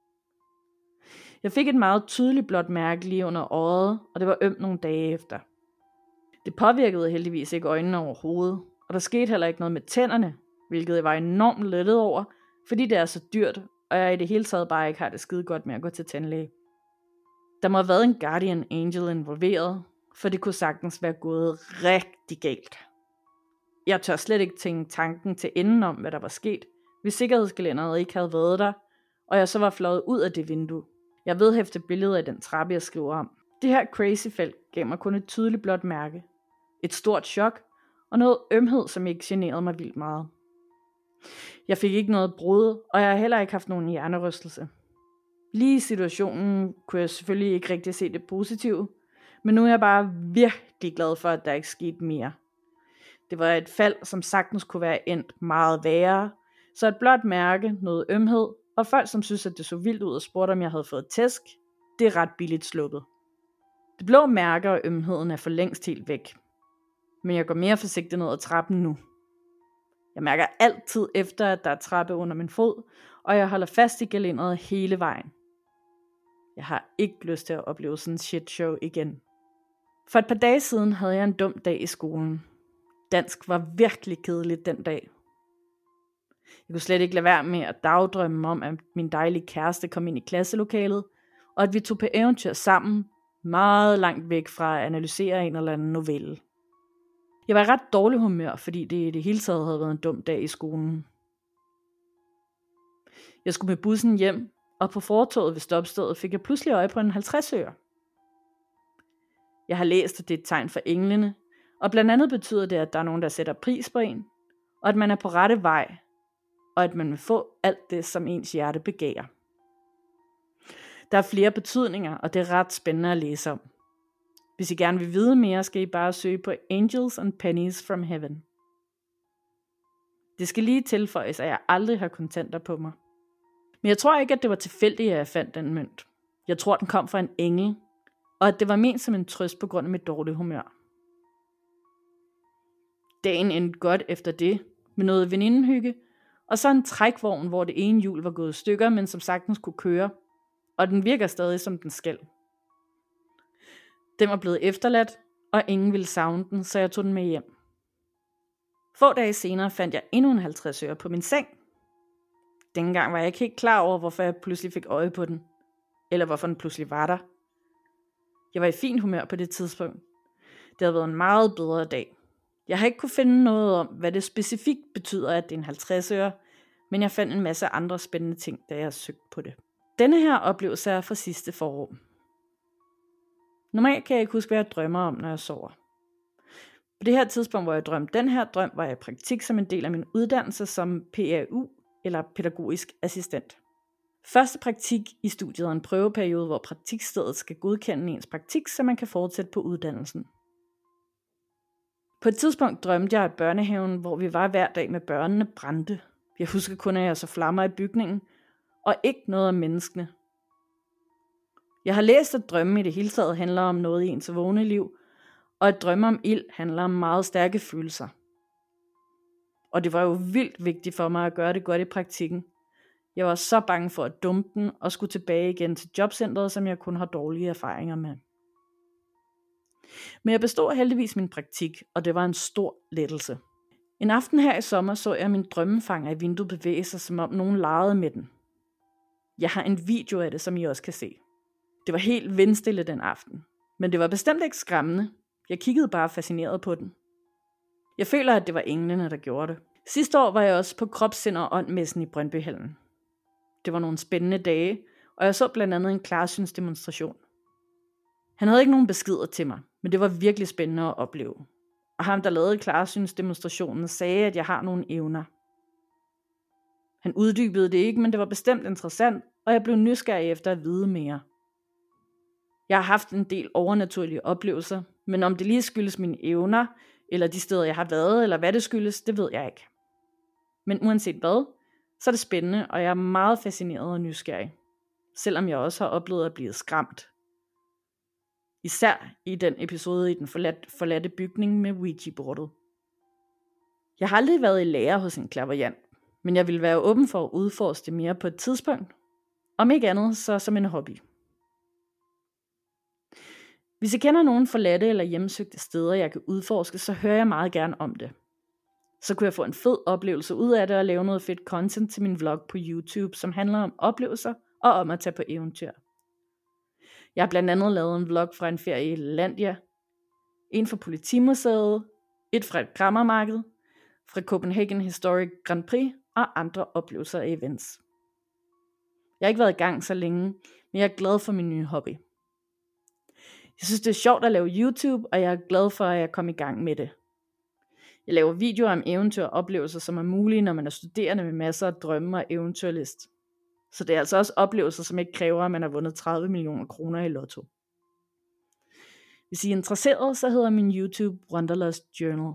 Jeg fik et meget tydeligt blåt mærke lige under øjet, og det var ømt nogle dage efter. Det påvirkede heldigvis ikke øjnene overhovedet, og der skete heller ikke noget med tænderne, hvilket jeg var enormt lettet over, fordi det er så dyrt, og jeg i det hele taget bare ikke har det skide godt med at gå til tandlæge. Der må have været en guardian angel involveret, for det kunne sagtens være gået rigtig galt. Jeg tør slet ikke tænke tanken til enden om, hvad der var sket, hvis sikkerhedsgelænderet ikke havde været der, og jeg så var fløjet ud af det vindue. Jeg vedhæfter billedet af den trappe, jeg skriver om. Det her crazy felt gav mig kun et tydeligt blåt mærke, et stort chok og noget ømhed, som ikke generede mig vildt meget. Jeg fik ikke noget brud, og jeg har heller ikke haft nogen hjernerystelse. Lige i situationen kunne jeg selvfølgelig ikke rigtig se det positive, men nu er jeg bare virkelig glad for, at der ikke skete mere. Det var et fald, som sagtens kunne være endt meget værre, så et blåt mærke, noget ømhed, og folk, som synes, at det så vildt ud og spurgte, om jeg havde fået tæsk, det er ret billigt sluppet. Det blå mærke og ømheden er for længst helt væk, men jeg går mere forsigtigt ned ad trappen nu. Jeg mærker altid efter, at der er trappe under min fod, og jeg holder fast i gelænderet hele vejen. Jeg har ikke lyst til at opleve sådan en shit show igen. For et par dage siden havde jeg en dum dag i skolen. Dansk var virkelig kedeligt den dag. Jeg kunne slet ikke lade være med at dagdrømme om, at min dejlige kæreste kom ind i klasselokalet, og at vi tog på eventyr sammen, meget langt væk fra at analysere en eller anden novelle. Jeg var i ret dårlig humør, fordi det i det hele taget havde været en dum dag i skolen. Jeg skulle med bussen hjem, og på fortovet ved stopstedet fik jeg pludselig øje på en halvtreds øre. Jeg har læst, at det er et tegn for englene, og blandt andet betyder det, at der er nogen, der sætter pris på en, og at man er på rette vej, og at man vil få alt det, som ens hjerte begærer. Der er flere betydninger, og det er ret spændende at læse om. Hvis I gerne vil vide mere, skal I bare søge på Angels and Pennies from Heaven. Det skal lige tilføjes, at jeg aldrig har kontanter på mig. Men jeg tror ikke, at det var tilfældigt, at jeg fandt den mønt. Jeg tror, den kom fra en engel, og at det var ment som en trøst på grund af mit dårlige humør. Dagen endte godt efter det, med noget venindehygge, og så en trækvogn, hvor det ene hjul var gået i stykker, men som sagtens kunne køre, og den virker stadig som den skal. Den var blevet efterladt, og ingen ville savne den, så jeg tog den med hjem. Få dage senere fandt jeg endnu en halvtreds øre på min seng. Dengang var jeg ikke helt klar over, hvorfor jeg pludselig fik øje på den, eller hvorfor den pludselig var der. Jeg var i fin humør på det tidspunkt. Det havde været en meget bedre dag. Jeg har ikke kunne finde noget om, hvad det specifikt betyder, at det er en halvtreds øre, men jeg fandt en masse andre spændende ting, da jeg søgte på det. Denne her oplevelse er fra sidste forår. Normalt kan jeg ikke huske, hvad jeg drømmer om, når jeg sover. På det her tidspunkt, hvor jeg drømte den her drøm, var jeg i praktik som en del af min uddannelse som P A U, eller pædagogisk assistent. Første praktik i studiet er en prøveperiode, hvor praktikstedet skal godkende ens praktik, så man kan fortsætte på uddannelsen. På et tidspunkt drømte jeg, at børnehaven, hvor vi var hver dag med børnene, brændte. Jeg husker kun, at jeg så flammer i bygningen, og ikke noget om menneskene. Jeg har læst, at drømme i det hele taget handler om noget i ens vågne liv, og at drømme om ild handler om meget stærke følelser. Og det var jo vildt vigtigt for mig at gøre det godt i praktikken. Jeg var så bange for at dumpe den og skulle tilbage igen til jobcentret, som jeg kun har dårlige erfaringer med. Men jeg bestod heldigvis min praktik, og det var en stor lettelse. En aften her i sommer så jeg min drømmefanger i vinduet bevæge sig, som om nogen legede med den. Jeg har en video af det, som I også kan se. Det var helt vindstille den aften, men det var bestemt ikke skræmmende. Jeg kiggede bare fascineret på den. Jeg føler, at det var englene, der gjorde det. Sidste år var jeg også på Kropssind og Ånd-messen i Brøndbyhallen. Det var nogle spændende dage, og jeg så blandt andet en klarsynsdemonstration. Han havde ikke nogen beskeder til mig, men det var virkelig spændende at opleve. Og ham, der lavede klarsynsdemonstrationen, sagde, at jeg har nogle evner. Han uddybede det ikke, men det var bestemt interessant, og jeg blev nysgerrig efter at vide mere. Jeg har haft en del overnaturlige oplevelser, men om det lige skyldes mine evner, eller de steder, jeg har været, eller hvad det skyldes, det ved jeg ikke. Men uanset hvad, så er det spændende, og jeg er meget fascineret og nysgerrig. Selvom jeg også har oplevet at blive skræmt. Især i den episode i den forladt, forladte bygning med Ouija-bordet. Jeg har aldrig været i lære hos en clairvoyant, men jeg vil være åben for at udforske det mere på et tidspunkt. Om ikke andet, så som en hobby. Hvis I kender nogen forladte eller hjemsøgte steder, jeg kan udforske, så hører jeg meget gerne om det. Så kunne jeg få en fed oplevelse ud af det og lave noget fedt content til min vlog på YouTube, som handler om oplevelser og om at tage på eventyr. Jeg har blandt andet lavet en vlog fra en ferie i Landia, en fra Politimuseet, et fra et krammermarked, fra Copenhagen Historic Grand Prix og andre oplevelser og events. Jeg har ikke været i gang så længe, men jeg er glad for min nye hobby. Jeg synes, det er sjovt at lave YouTube, og jeg er glad for, at jeg kom i gang med det. Jeg laver videoer om eventyr og oplevelser, som er mulige, når man er studerende med masser af drømme og eventyrlyst. Så det er altså også oplevelser, som ikke kræver, at man har vundet tredive millioner kroner i lotto. Hvis I er interesseret, så hedder min YouTube Wanderlust Journal.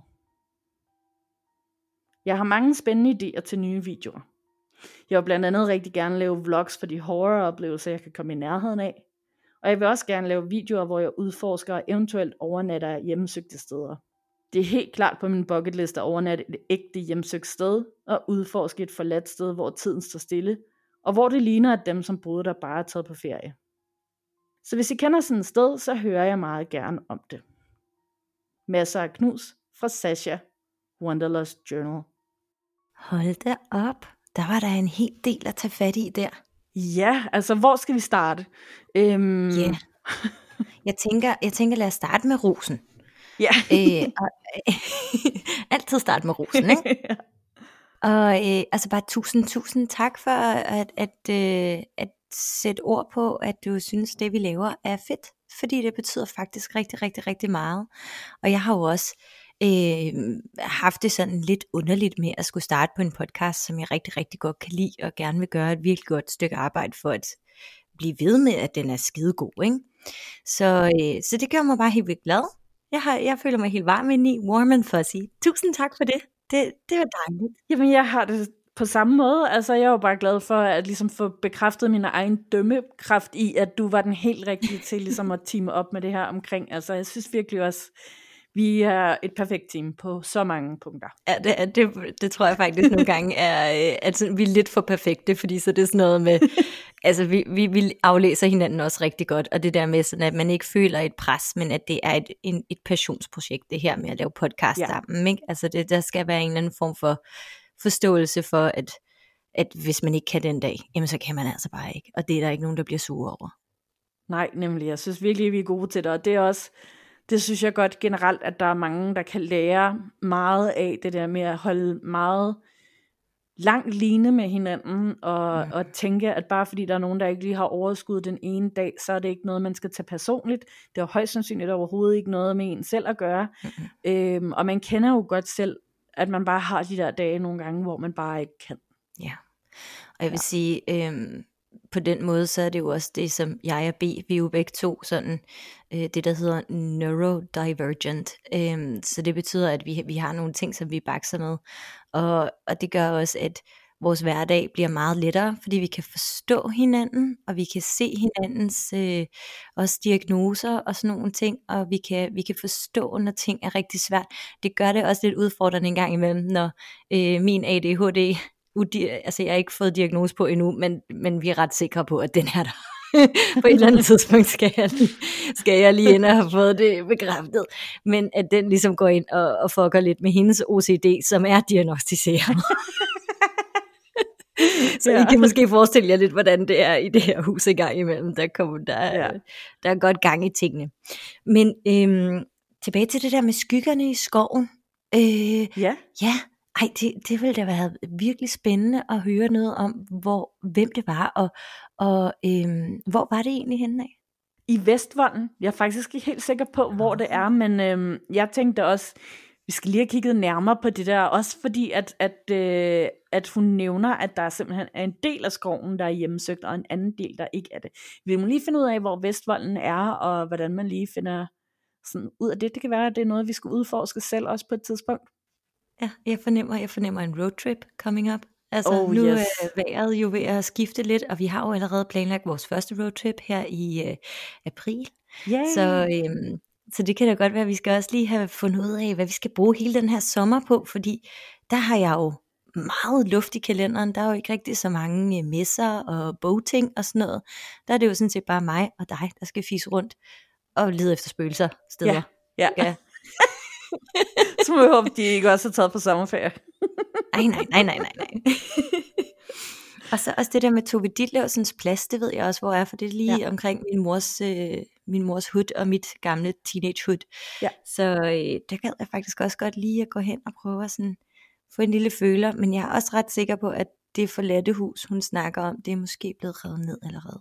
Jeg har mange spændende idéer til nye videoer. Jeg vil blandt andet rigtig gerne lave vlogs for de horror-oplevelser, jeg kan komme i nærheden af. Og jeg vil også gerne lave videoer, hvor jeg udforsker og eventuelt overnatter hjemmesøgte steder. Det er helt klart på min bucketlist at overnatte et ægte hjemsøgt sted og udforske et forladt sted, hvor tiden står stille, og hvor det ligner, at dem, som boede der, bare er taget på ferie. Så hvis I kender sådan et sted, så hører jeg meget gerne om det. Masser af knus fra Sasha, Wanderlust Journal. Hold da op. Der var der en hel del at tage fat i der. Ja, altså hvor skal vi starte? Øhm... Yeah. Jeg tænker, jeg tænker lad os starte med rosen. Ja. øh, og, altid starte med rosen, ikke? Ja. Og øh, altså bare tusind, tusind tak for at, at, øh, at sætte ord på, at du synes, det vi laver er fedt. Fordi det betyder faktisk rigtig, rigtig, rigtig meget. Og jeg har jo også øh, haft det sådan lidt underligt med at skulle starte på en podcast, som jeg rigtig, rigtig godt kan lide, og gerne vil gøre et virkelig godt stykke arbejde for at blive ved med, at den er skidegod, ikke? Så, øh, så det gør mig bare helt vildt glad. Jeg, har, jeg føler mig helt varm indeni, warm and fuzzy. Tusind tak for det. Det, det var dejligt. Jamen jeg har det på samme måde. Altså jeg var bare glad for at ligesom få bekræftet min egen dømmekraft i, at du var den helt rigtige til ligesom at teame op med det her omkring. Altså jeg synes virkelig også, vi er et perfekt team på så mange punkter. Ja, det, det, det tror jeg faktisk nogle gange er, at vi er lidt for perfekte, fordi så det er sådan noget med, altså vi, vi, vi aflæser hinanden også rigtig godt, og det der med sådan, at man ikke føler et pres, men at det er et, en, et passionsprojekt, det her med at lave podcast Ja. sammen, ikke? Altså det, der skal være en eller anden form for forståelse for, at, at hvis man ikke kan den dag, jamen så kan man altså bare ikke, og det er der ikke nogen, der bliver sure over. Nej, nemlig. Jeg synes virkelig, vi er gode til det, og det er også, det synes jeg godt generelt, at der er mange, der kan lære meget af det der med at holde meget langt line med hinanden, og, mm. og tænke, at bare fordi der er nogen, der ikke lige har overskud den ene dag, så er det ikke noget, man skal tage personligt. Det er højst sandsynligt overhovedet ikke noget med en selv at gøre. Mm-hmm. Øhm, og man kender jo godt selv, at man bare har de der dage nogle gange, hvor man bare ikke kan. Ja, og jeg vil ja. sige, øhm, på den måde, så er det jo også det, som jeg og B, vi er jo begge to sådan, øh, det der hedder neurodivergent. Øhm, så det betyder, at vi, vi har nogle ting, som vi bakser med. Og, og det gør også, at vores hverdag bliver meget lettere, fordi vi kan forstå hinanden, og vi kan se hinandens øh, også diagnoser og sådan nogle ting, og vi kan, vi kan forstå, når ting er rigtig svært. Det gør det også lidt udfordrende en gang imellem, når øh, min A D H D, udi- altså jeg har ikke fået diagnose på endnu, men, men vi er ret sikre på, at den er der. På et eller andet tidspunkt skal jeg, lige, skal jeg lige ind og have fået det bekræftet, men at den ligesom går ind og, og fucker lidt med hendes O C D, som er diagnostiseret. Så ja. I kan måske forestille jer lidt, hvordan det er i det her hus i gang imellem. Der, kommer, der, ja. der er godt gang i tingene. Men øhm, tilbage til det der med skyggerne i skoven. Øh, ja. Ja, ej, det, det ville da være virkelig spændende at høre noget om, hvor, hvem det var, og, og øhm, hvor var det egentlig henne af? I Vestvolden. Jeg er faktisk ikke helt sikker på, hvor det er, men øhm, jeg tænkte også, vi skal lige have kigget nærmere på det der, også fordi, at, at, øh, at hun nævner, at der simpelthen er en del af skoven, der er hjemmesøgt, og en anden del, der ikke er det. Vi må lige finde ud af, hvor Vestvolden er, og hvordan man lige finder sådan ud af det. Det kan være, at det er noget, vi skal udforske selv også på et tidspunkt. Ja, jeg fornemmer, jeg fornemmer en roadtrip coming up. Altså oh, nu yes. er vejret jo ved at skifte lidt, og vi har jo allerede planlagt vores første roadtrip her i øh, april. Yay. Så, øhm, så det kan da godt være, at vi skal også lige have fundet ud af, hvad vi skal bruge hele den her sommer på, fordi der har jeg jo meget luft i kalenderen. Der er jo ikke rigtig så mange messer og bogting og sådan noget. Der er det jo sådan set bare mig og dig, der skal fise rundt og lede efter spøgelser steder. Ja, ja. ja. Så må jeg håbe, de ikke også har taget på sommerferie. Nej, nej, nej, nej, nej, nej. Og så også det der med Tove Ditlevsens plads, det ved jeg også, hvor er, for det er lige ja. omkring min mors, øh, min mors hood og mit gamle teenage hood. Ja. Så øh, der gad jeg faktisk også godt lige at gå hen og prøve at sådan få en lille føler, men jeg er også ret sikker på, at det forladte hus, hun snakker om, det er måske blevet revet ned allerede.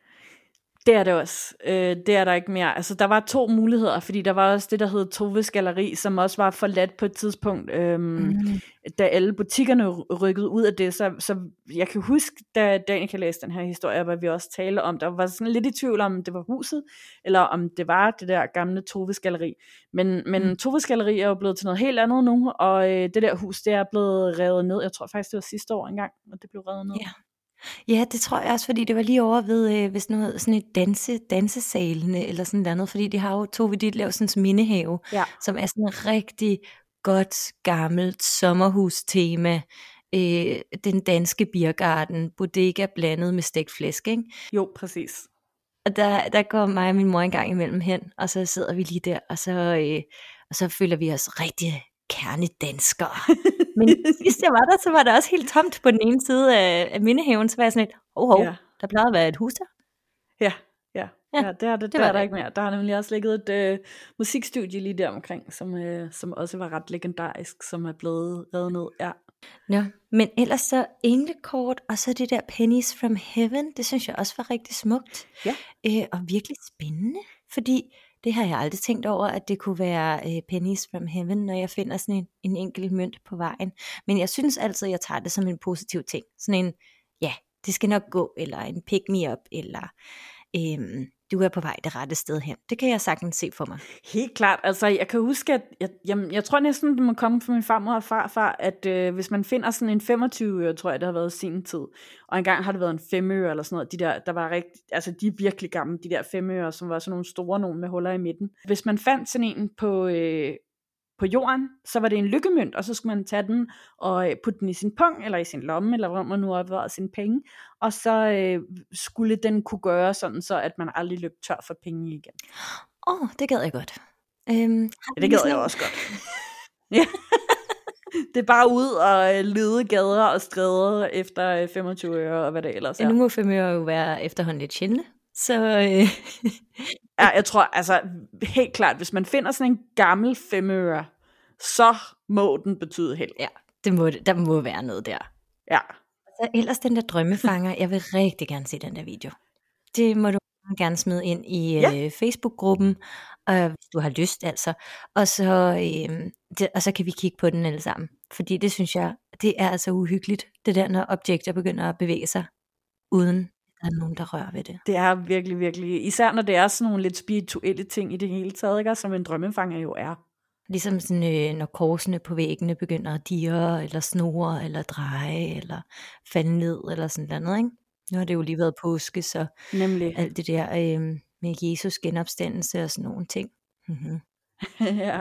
Det er det også. Øh, det er der ikke mere. Altså, der var to muligheder, fordi der var også det, der hed Toves Galleri, som også var forladt på et tidspunkt, øhm, mm. da alle butikkerne rykkede ud af det. Så, så jeg kan huske, da Danica læste den her historie, hvor vi også talte om, der var sådan lidt i tvivl om, det var huset, eller om det var det der gamle Toves Galleri. Men, men mm. Toves Galleri er jo blevet til noget helt andet nu, og øh, det der hus, det er blevet revet ned. Jeg tror faktisk, det var sidste år engang, og det blev revet ned. Ja. Ja, det tror jeg også, fordi det var lige over ved, øh, hvis noget, sådan et danse, dansesalene, eller sådan noget, fordi de har jo Tove Ditlevsens mindehave, ja. som er sådan et rigtig godt, gammelt sommerhustema, øh, den danske biergarten, bodega blandet med stegt flæsk, ikke? Jo, præcis. Og der, der går mig og min mor en gang imellem hen, og så sidder vi lige der, og så, øh, og så føler vi os rigtig kernedanskere. Men sidst jeg var der, så var der også helt tomt på den ene side af, af mindehaven, så var jeg sådan lidt, hov hov, ja. Der plejede at være et hus der. Ja, ja, ja, ja det er, det, det der er der ikke mere. Der har nemlig også ligget et øh, musikstudie lige der omkring, som, øh, som også var ret legendarisk, som er blevet revet ned, ja. Nå, men ellers så englekort, og så det der Pennies from Heaven, det synes jeg også var rigtig smukt, ja. øh, og virkelig spændende, fordi det har jeg aldrig tænkt over, at det kunne være øh, Pennies from Heaven, når jeg finder sådan en, en enkelt mønt på vejen. Men jeg synes altid, jeg tager det som en positiv ting. Sådan en, ja, det skal nok gå, eller en pick me up, eller øhm, du er på vej det rette sted hen. Det kan jeg sagtens se for mig. Helt klart. Altså, jeg kan huske, at jeg, jeg, jeg tror næsten, det må komme fra min farmor og farfar, at øh, hvis man finder sådan en femogtyve øre, tror jeg, det har været sin tid, og engang har det været en fem øre eller sådan noget, de der, der var rigtig, altså de er virkelig gamle, de der fem øre, som var sådan nogle store nogle med huller i midten. Hvis man fandt sådan en på, øh, på jorden, så var det en lykkemønt, og så skulle man tage den og putte den i sin pung, eller i sin lomme, eller hvor man nu opvarede sine penge, og så øh, skulle den kunne gøre sådan, så at man aldrig løb tør for penge igen. Åh, oh, det gad jeg godt. Øhm, ja, det gad jeg også godt. Ja. Det er bare ud og øh, lede gader og stræder efter øh, femogtyve øre, og hvad det ellers er. Ja, nu må fem øre jo være efterhånden lidt sjældne. Så øh... ja, jeg tror, altså helt klart, hvis man finder sådan en gammel femøre, så må den betyde held. Ja, det må, der må være noget der. Ja. Så ellers den der drømmefanger, jeg vil rigtig gerne se den der video. Det må du gerne smide ind i ja. øh, Facebook-gruppen, øh, hvis du har lyst altså. Og så, øh, det, og så kan vi kigge på den alle sammen. Fordi det synes jeg, det er altså uhyggeligt, det der, når objekter begynder at bevæge sig, uden der er nogen, der rører ved det. Det er virkelig, virkelig, især når det er sådan nogle lidt spirituelle ting i det hele taget, ikke? Som en drømmefanger jo er. Ligesom sådan, øh, når korsene på væggene begynder at dirre, eller snore, eller dreje, eller falde ned, eller sådan noget, ikke? Nu har det jo lige været påske, så Nemlig. alt det der øh, med Jesus genopstandelse og sådan nogle ting. Mm-hmm. Ja.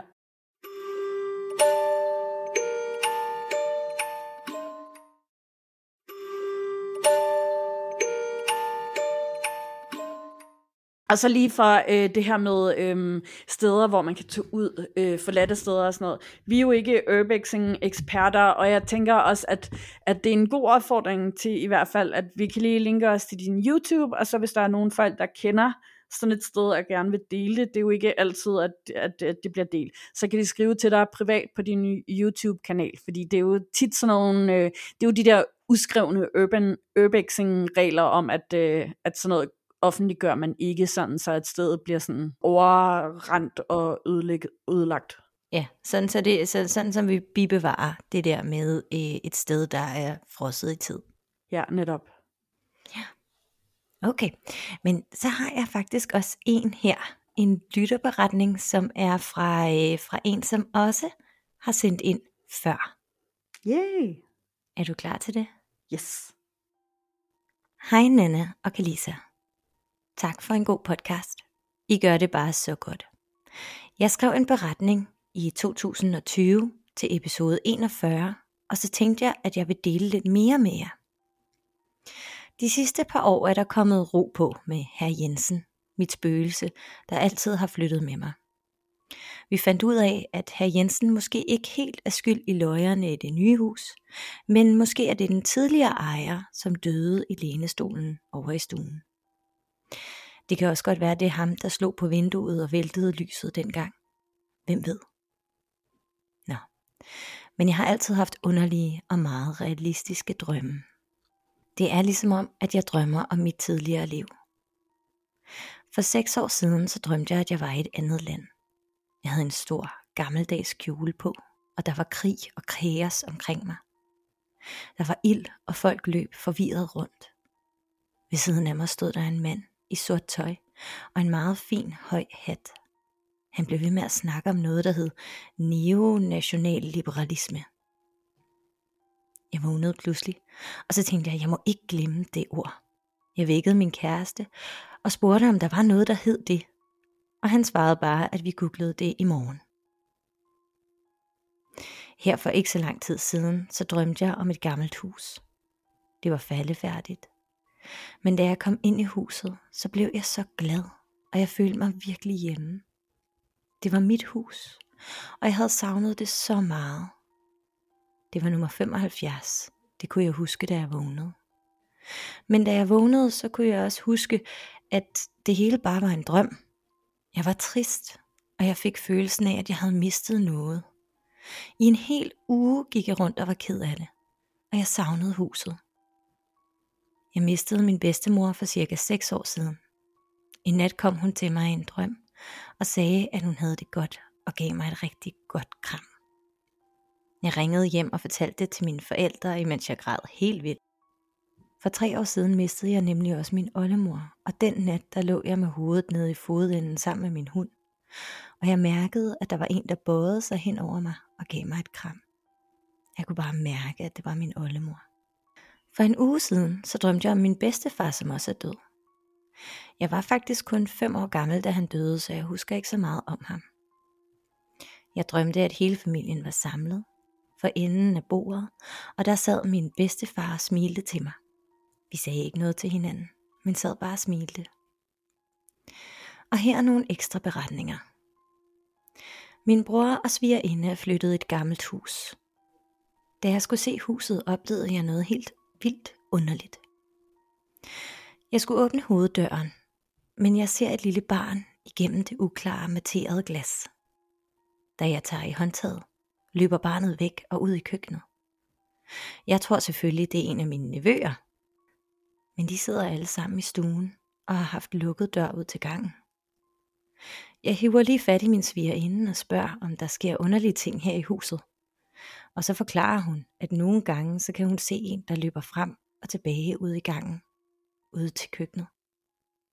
Og så lige for øh, det her med øh, steder, hvor man kan tage ud, øh, forladte steder og sådan noget. Vi er jo ikke urbexing-eksperter, og jeg tænker også, at, at det er en god opfordring til i hvert fald, at vi kan lige linke os til din YouTube, og så hvis der er nogen folk, der kender sådan et sted, og gerne vil dele det, det er jo ikke altid, at, at, at det bliver delt, så kan de skrive til dig privat på din YouTube-kanal, fordi det er jo tit sådan nogle, øh, det er jo de der udskrevne urban, urbexing-regler om, at, øh, at sådan noget offentliggør man ikke sådan, så et sted bliver sådan overrendt og ødelæg, ødelagt. Ja, sådan, så det, så, sådan som vi bibevarer det der med øh, et sted, der er frosset i tid. Ja, netop. Ja. Okay, men så har jeg faktisk også en her, en lytterberetning, som er fra, øh, fra en, som også har sendt ind før. Yay! Er du klar til det? Yes. Hej Nanna og Kalisa. Tak for en god podcast. I gør det bare så godt. Jeg skrev en beretning i to tusind og tyve til episode enogfyrre, og så tænkte jeg, at jeg vil dele lidt mere med jer. De sidste par år er der kommet ro på med herr Jensen, mit spøgelse, der altid har flyttet med mig. Vi fandt ud af, at herr Jensen måske ikke helt er skyld i løjerne i det nye hus, men måske er det den tidligere ejer, som døde i lænestolen over i stuen. Det kan også godt være, at det er ham, der slog på vinduet og væltede lyset dengang. Hvem ved? Nå. Men jeg har altid haft underlige og meget realistiske drømme. Det er ligesom om, at jeg drømmer om mit tidligere liv. For seks år siden, så drømte jeg, at jeg var i et andet land. Jeg havde en stor, gammeldags kjole på, og der var krig og kaos omkring mig. Der var ild, og folk løb forvirret rundt. Ved siden af mig stod der en mand i sort tøj og en meget fin høj hat. Han blev ved med at snakke om noget, der hed neonational liberalisme. Jeg vågnede pludselig, og så tænkte jeg, at jeg må ikke glemme det ord. Jeg vækkede min kæreste og spurgte, om der var noget, der hed det. Og han svarede bare, at vi googlede det i morgen. Her for ikke så lang tid siden, så drømte jeg om et gammelt hus. Det var faldefærdigt. Men da jeg kom ind i huset, så blev jeg så glad, og jeg følte mig virkelig hjemme. Det var mit hus, og jeg havde savnet det så meget. Det var nummer femoghalvfjerds. Det kunne jeg huske, da jeg vågnede. Men da jeg vågnede, så kunne jeg også huske, at det hele bare var en drøm. Jeg var trist, og jeg fik følelsen af, at jeg havde mistet noget. I en hel uge gik jeg rundt og var ked af det, og jeg savnede huset. Jeg mistede min bedstemor for cirka seks år siden. En nat kom hun til mig i en drøm, og sagde, at hun havde det godt, og gav mig et rigtig godt kram. Jeg ringede hjem og fortalte det til mine forældre, imens jeg græd helt vildt. For tre år siden mistede jeg nemlig også min oldemor, og den nat, der lå jeg med hovedet nede i fodenden sammen med min hund. Og jeg mærkede, at der var en, der bøjede sig hen over mig og gav mig et kram. Jeg kunne bare mærke, at det var min oldemor. For en uge siden, så drømte jeg om min bedstefar, som også er død. Jeg var faktisk kun fem år gammel, da han døde, så jeg husker ikke så meget om ham. Jeg drømte, at hele familien var samlet for enden af bordet, og der sad min bedstefar og smilte til mig. Vi sagde ikke noget til hinanden, men sad bare og smilte. Og her er nogle ekstra beretninger. Min bror og svigerinde er flyttet i et gammelt hus. Da jeg skulle se huset, oplevede jeg noget helt vildt underligt. Jeg skulle åbne hoveddøren, men jeg ser et lille barn igennem det uklare materede glas. Da jeg tager i håndtaget, løber barnet væk og ud i køkkenet. Jeg tror selvfølgelig, det er en af mine nevøer, men de sidder alle sammen i stuen og har haft lukket dør ud til gangen. Jeg hiver lige fat i min svigerinde og spørger, om der sker underlige ting her i huset. Og så forklarer hun, at nogle gange så kan hun se en, der løber frem og tilbage ude i gangen, ude til køkkenet.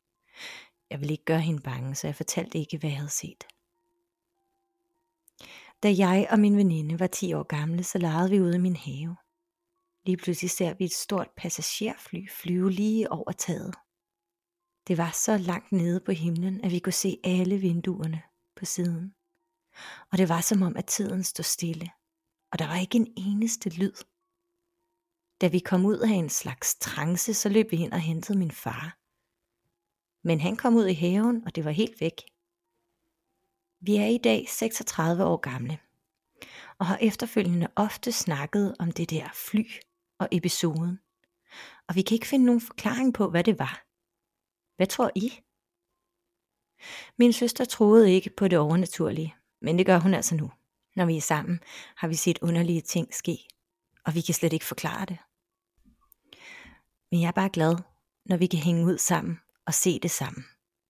Jeg ville ikke gøre hende bange, så jeg fortalte ikke, hvad jeg havde set. Da jeg og min veninde var ti år gamle, så legede vi ude i min have. Lige pludselig ser vi et stort passagerfly flyve lige over taget. Det var så langt nede på himlen, at vi kunne se alle vinduerne på siden. Og det var som om, at tiden stod stille, og der var ikke en eneste lyd. Da vi kom ud af en slags trance, så løb vi ind og hentede min far. Men han kom ud i haven, og det var helt væk. Vi er i dag seksogtredive år gamle, og har efterfølgende ofte snakket om det der fly og episoden. Og vi kan ikke finde nogen forklaring på, hvad det var. Hvad tror I? Min søster troede ikke på det overnaturlige, men det gør hun altså nu. Når vi er sammen, har vi set underlige ting ske, og vi kan slet ikke forklare det. Men jeg er bare glad, når vi kan hænge ud sammen og se det sammen.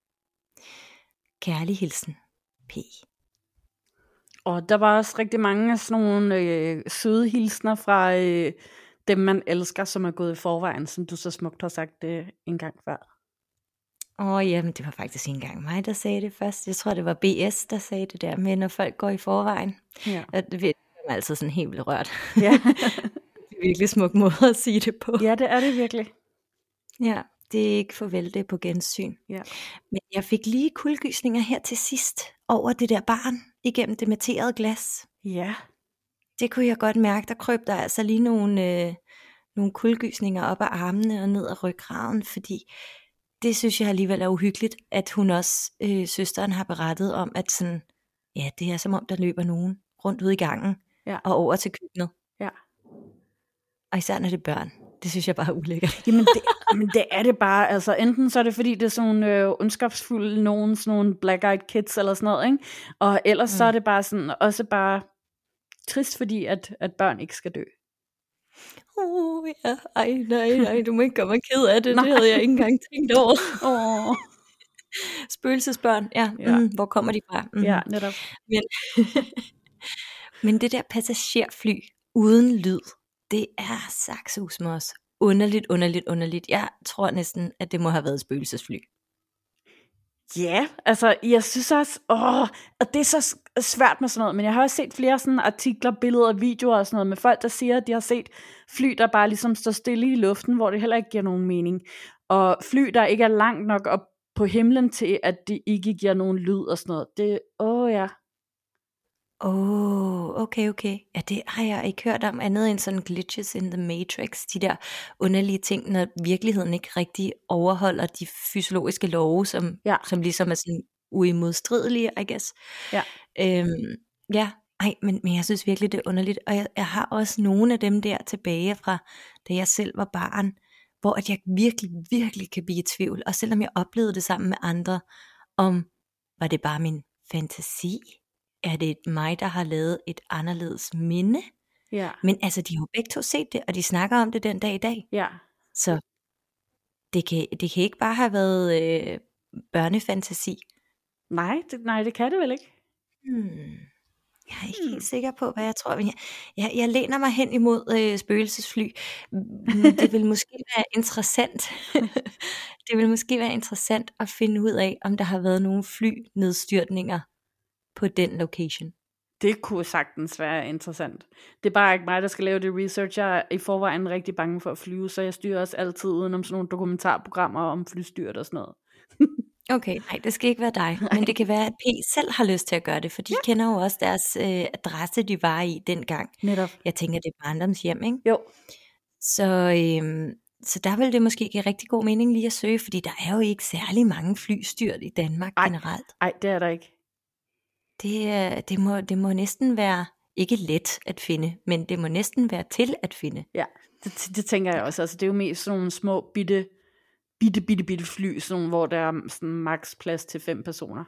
Kærlig hilsen, P. Og der var også rigtig mange af sådan nogle øh, søde hilsner fra øh, dem, man elsker, som er gået i forvejen, som du så smukt har sagt det øh, en gang før. Åh, oh, jamen, det var faktisk ikke engang mig, der sagde det først. Jeg tror, det var B S, der sagde det der med, når folk går i forvejen. Ja. Og det er altid sådan helt vildt rørt. Ja. Det er virkelig smuk måde at sige det på. Ja, det er det virkelig. Ja, det er ikke farvel, det er på gensyn. Ja. Men jeg fik lige kuldegysninger her til sidst over det der barn igennem det materede glas. Ja. Det kunne jeg godt mærke, der krøb der altså lige nogle, øh, nogle kuldegysninger op ad armene og ned ad ryggraden, fordi det synes jeg alligevel er uhyggeligt, at hun også, øh, søsteren har berettet om, at sådan, ja, det er som om, der løber nogen rundt ude i gangen Ja. og over til køkkenet. Ja. Og især når det er børn. Det synes jeg bare er ulækkert. Jamen det, men det er det bare, altså enten så er det fordi det er sådan nogle øh, ondskabsfulde nogen, sådan nogle black-eyed kids eller sådan noget, ikke? Og ellers mm. så er det bare sådan, også bare trist fordi, at, at børn ikke skal dø. Uh, ja. Ej, nej, nej, du må ikke gøre mig ked af det. Det havde jeg ikke engang tænkt over. Åh. Spøgelsesbørn, ja, Ja. Mm, hvor kommer de fra? Mm. Ja, netop. Men, men det der passagerfly uden lyd, det er saksehus med os. Underligt, underligt, underligt. Jeg tror næsten, at det må have været et spøgelsesfly. Ja, altså jeg synes også, åh, og det er så svært med sådan noget, men jeg har også set flere sådan artikler, billeder, videoer og sådan noget med folk, der siger, at de har set fly, der bare ligesom står stille i luften, hvor det heller ikke giver nogen mening. Og fly, der ikke er langt nok op på himlen til, at det ikke giver nogen lyd og sådan noget. Det, åh ja. Åh, oh, okay, okay. Ja, det har jeg ikke hørt om andet end sådan glitches in the matrix. De der underlige ting, når virkeligheden ikke rigtig overholder de fysiologiske love, som, Ja. som ligesom er sådan uimodstridelige, I guess. Ja. Øhm, ja, ej, men, men jeg synes virkelig, det er underligt. Og jeg, jeg har også nogle af dem der tilbage fra, da jeg selv var barn, hvor at jeg virkelig, virkelig kan blive i tvivl. Og selvom jeg oplevede det sammen med andre, om var det bare min fantasi? Er det mig, der har lavet et anderledes minde? Ja. Men altså, de har jo begge to set det, og de snakker om det den dag i dag. Ja. Så det kan, det kan ikke bare have været øh, børnefantasi. Nej, det, nej, det kan det vel ikke. Hmm. Jeg er ikke Hmm. helt sikker på, hvad jeg tror. Men jeg, jeg, jeg læner mig hen imod øh, spøgelsesfly. Mm, Det vil måske være interessant. Det vil måske være interessant at finde ud af, om der har været nogle flynedstyrtninger på den location. Det kunne sagtens være interessant. Det er bare ikke mig, der skal lave det research. Jeg er i forvejen rigtig bange for at flyve, så jeg styrer også altid udenom sådan nogle dokumentarprogrammer om flystyrt og sådan noget. Okay, nej, det skal ikke være dig. Men det kan være, at P selv har lyst til at gøre det, for de ja. kender jo også deres øh, adresse, de var i dengang. Netop. Jeg tænker, det er barndoms hjem, ikke? Jo. Så, øhm, så der vil det måske give rigtig god mening lige at søge, fordi der er jo ikke særlig mange flystyrt i Danmark Ej. generelt. Nej, det er der ikke. Det, er- det, må, det må næsten være, ikke let at finde, men det må næsten være til at finde. Ja, det, det tænker jeg også. Altså, det er jo mest sådan nogle små, bitte, bitte, bitte, bitte fly, sådan, nogle, hvor der er sådan maks plads til fem personer.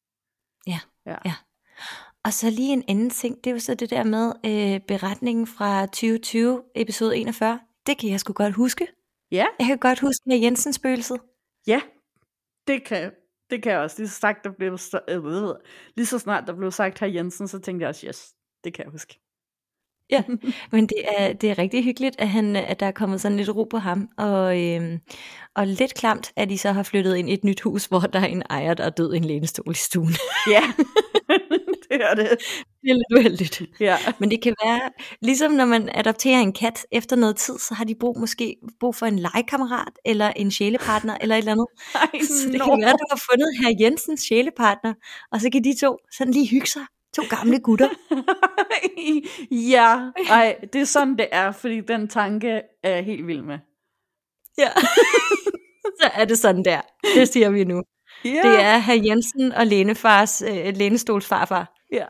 Ja, Ja. ja. Og så lige en anden ting, det er jo så det der med øh, beretningen fra tyve tyve, episode enogfyrre. Det kan jeg sgu godt huske. Ja, Jeg kan godt huske med Jensen spøgelset. ja, det kan, det kan jeg også. Lige så, sagt, der blev, øh, lige så snart der blev sagt her Jensen, så tænkte jeg også, yes, det kan jeg huske. Ja, men det er, det er rigtig hyggeligt, at, han, at der er kommet sådan lidt ro på ham, og, øhm, og lidt klamt, at de så har flyttet ind i et nyt hus, hvor der er en ejer, der er død i en lænestol i stuen. Ja, Det er det. Det er lidt uheldigt. Ja. Men det kan være, ligesom når man adopterer en kat efter noget tid, så har de brug måske brug for en legekammerat, eller en sjælepartner, eller et eller andet. Ej, så det no. kan være, at du har fundet herr Jensens sjælepartner, og så kan de to sådan lige hygge sig. To gamle gutter. Ja, ej, det er sådan det er, fordi den tanke er jeg helt vild med. Ja, så er det sådan der. Det siger vi nu. Yeah. Det er herr Jensen og Lænefars, øh, Lænestols farfar. Ja.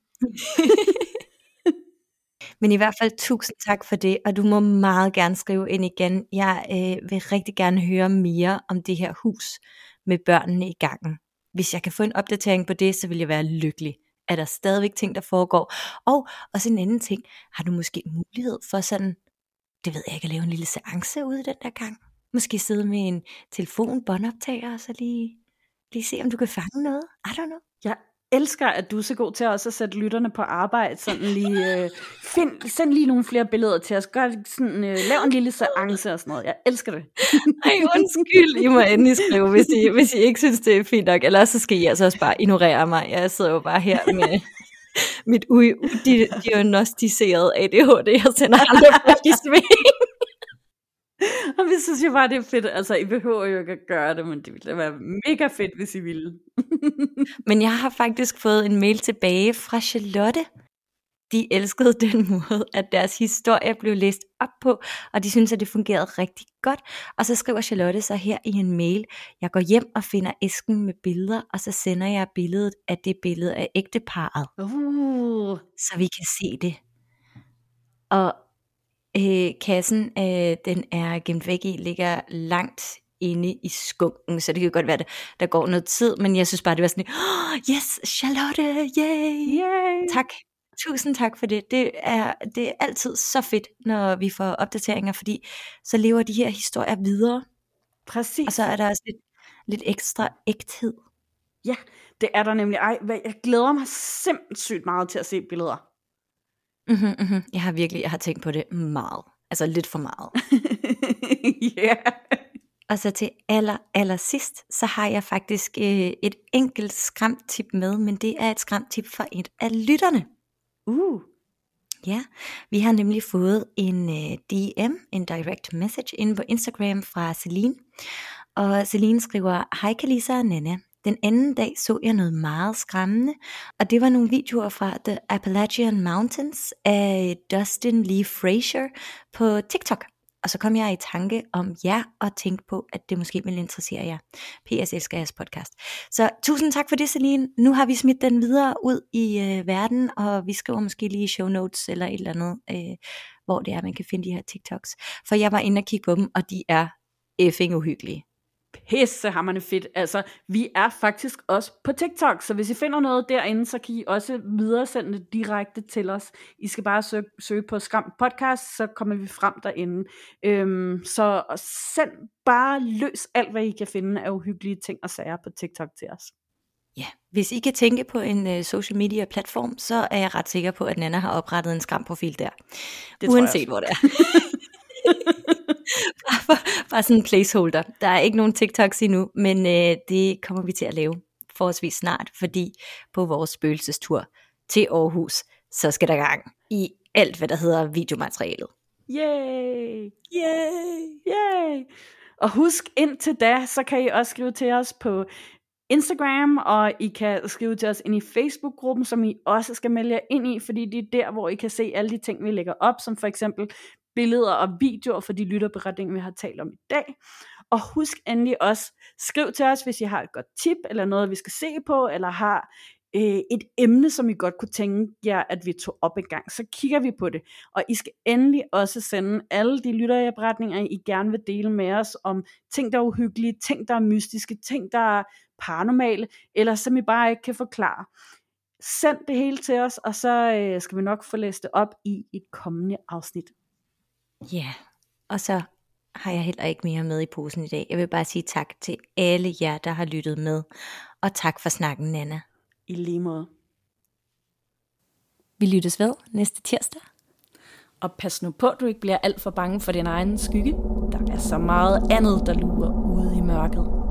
Men i hvert fald tusind tak for det, og du må meget gerne skrive ind igen. Jeg øh, vil rigtig gerne høre mere om det her hus med børnene i gangen. Hvis jeg kan få en opdatering på det, så vil jeg være lykkelig. Er der stadigvæk ting, der foregår? Og også en anden ting, har du måske mulighed for sådan, det ved jeg ikke, at lave en lille seance ude den der gang? Måske sidde med en telefon, båndoptager, og så lige, lige se, om du kan fange noget? I don't know. Jeg elsker, at du er så god til også at sætte lytterne på arbejde. Sådan lige, øh, find, send lige nogle flere billeder til os. Gør sådan, øh, lav en lille seance og sådan noget. Jeg elsker det. Ej, undskyld. I må endelig skrive, hvis I, hvis I ikke synes, det er fint nok. Ellers så skal I altså også bare ignorere mig. Jeg sidder jo bare her med mit udiagnostiserede A D H D. Jeg sender andre folk i sving. Og vi synes jo bare, det er fedt. Altså, I behøver jo ikke at gøre det, men det ville være mega fedt, hvis I ville. Men jeg har faktisk fået en mail tilbage fra Charlotte. De elskede den måde, at deres historie blev læst op på, og de synes, at det fungerede rigtig godt. Og så skriver Charlotte så her i en mail: jeg går hjem og finder æsken med billeder, og så sender jeg billedet af det billede af ægteparret. Uh. Så vi kan se det. Og Øh, kassen, øh, den er gemt væk i, ligger langt inde i skunken, så det kan jo godt være, at der går noget tid, men jeg synes bare, det var sådan, oh, yes, Charlotte, yay! Yay! Tak, tusind tak for det. Det er, det er altid så fedt, når vi får opdateringer, fordi så lever de her historier videre. Præcis. Og så er der også lidt, lidt ekstra ægthed. Ja, det er der nemlig. Ej, jeg glæder mig sindssygt meget til at se billeder. Mm-hmm, mm-hmm. Jeg har virkelig, jeg har tænkt på det meget. Altså lidt for meget. Yeah. Og så til aller, aller sidst, så har jeg faktisk øh, et enkelt skræmtip med, men det er et skræmtip fra et af lytterne. Uh. Ja, vi har nemlig fået en øh, D M, en direct message, inde på Instagram fra Celine. Og Celine skriver: hej Kalisa og Nana. Den anden dag så jeg noget meget skræmmende, og det var nogle videoer fra The Appalachian Mountains af Dustin Lee Frazier på TikTok. Og så kom jeg i tanke om jer og tænkte på, at det måske ville interessere jer. P S elsker jeres podcast. Så tusind tak for det, Celine. Nu har vi smidt den videre ud i øh, verden, og vi skriver måske lige show notes eller et eller andet, øh, hvor det er, man kan finde de her TikToks. For jeg var inde og kigge på dem, og de er effing uhyggelige. Pissehammerende fedt. Altså, vi er faktisk også på TikTok, så hvis I finder noget derinde, så kan I også videresende det direkte til os. I skal bare søge, søge på Skræmt Podcast, så kommer vi frem derinde. Øhm, så send bare løs alt, hvad I kan finde af uhyggelige ting og sager på TikTok til os. Ja, hvis I kan tænke på en uh, social media platform, så er jeg ret sikker på, at Nana har oprettet en skræmprofil der. Det uanset hvor det er. bare, bare sådan en placeholder. Der er ikke nogen TikToks endnu, men øh, det kommer vi til at lave forholdsvis snart, fordi på vores spøgelsestur til Aarhus, så skal der gang i alt, hvad der hedder videomaterialet. Yay! Yay! Yay! Og husk, indtil da, så kan I også skrive til os på Instagram, og I kan skrive til os ind i Facebook-gruppen, som I også skal melde jer ind i, fordi det er der, hvor I kan se alle de ting, vi lægger op, som for eksempel billeder og videoer for de lytterberetninger, vi har talt om i dag. Og husk endelig også, skriv til os, hvis I har et godt tip, eller noget, vi skal se på, eller har øh, et emne, som I godt kunne tænke jer, at vi tog op en gang. Så kigger vi på det. Og I skal endelig også sende alle de lytterberetninger, I gerne vil dele med os, om ting, der er uhyggelige, ting, der er mystiske, ting, der er paranormale, eller som I bare ikke kan forklare. Send det hele til os, og så øh, skal vi nok få læst det op i et kommende afsnit. Ja, yeah. Og så har jeg heller ikke mere med i posen i dag. Jeg vil bare sige tak til alle jer, der har lyttet med. Og tak for snakken, Nana. I lige måde. Vi lyttes ved næste tirsdag. Og pas nu på, at du ikke bliver alt for bange for din egen skygge. Der er så meget andet, der lurer ude i mørket.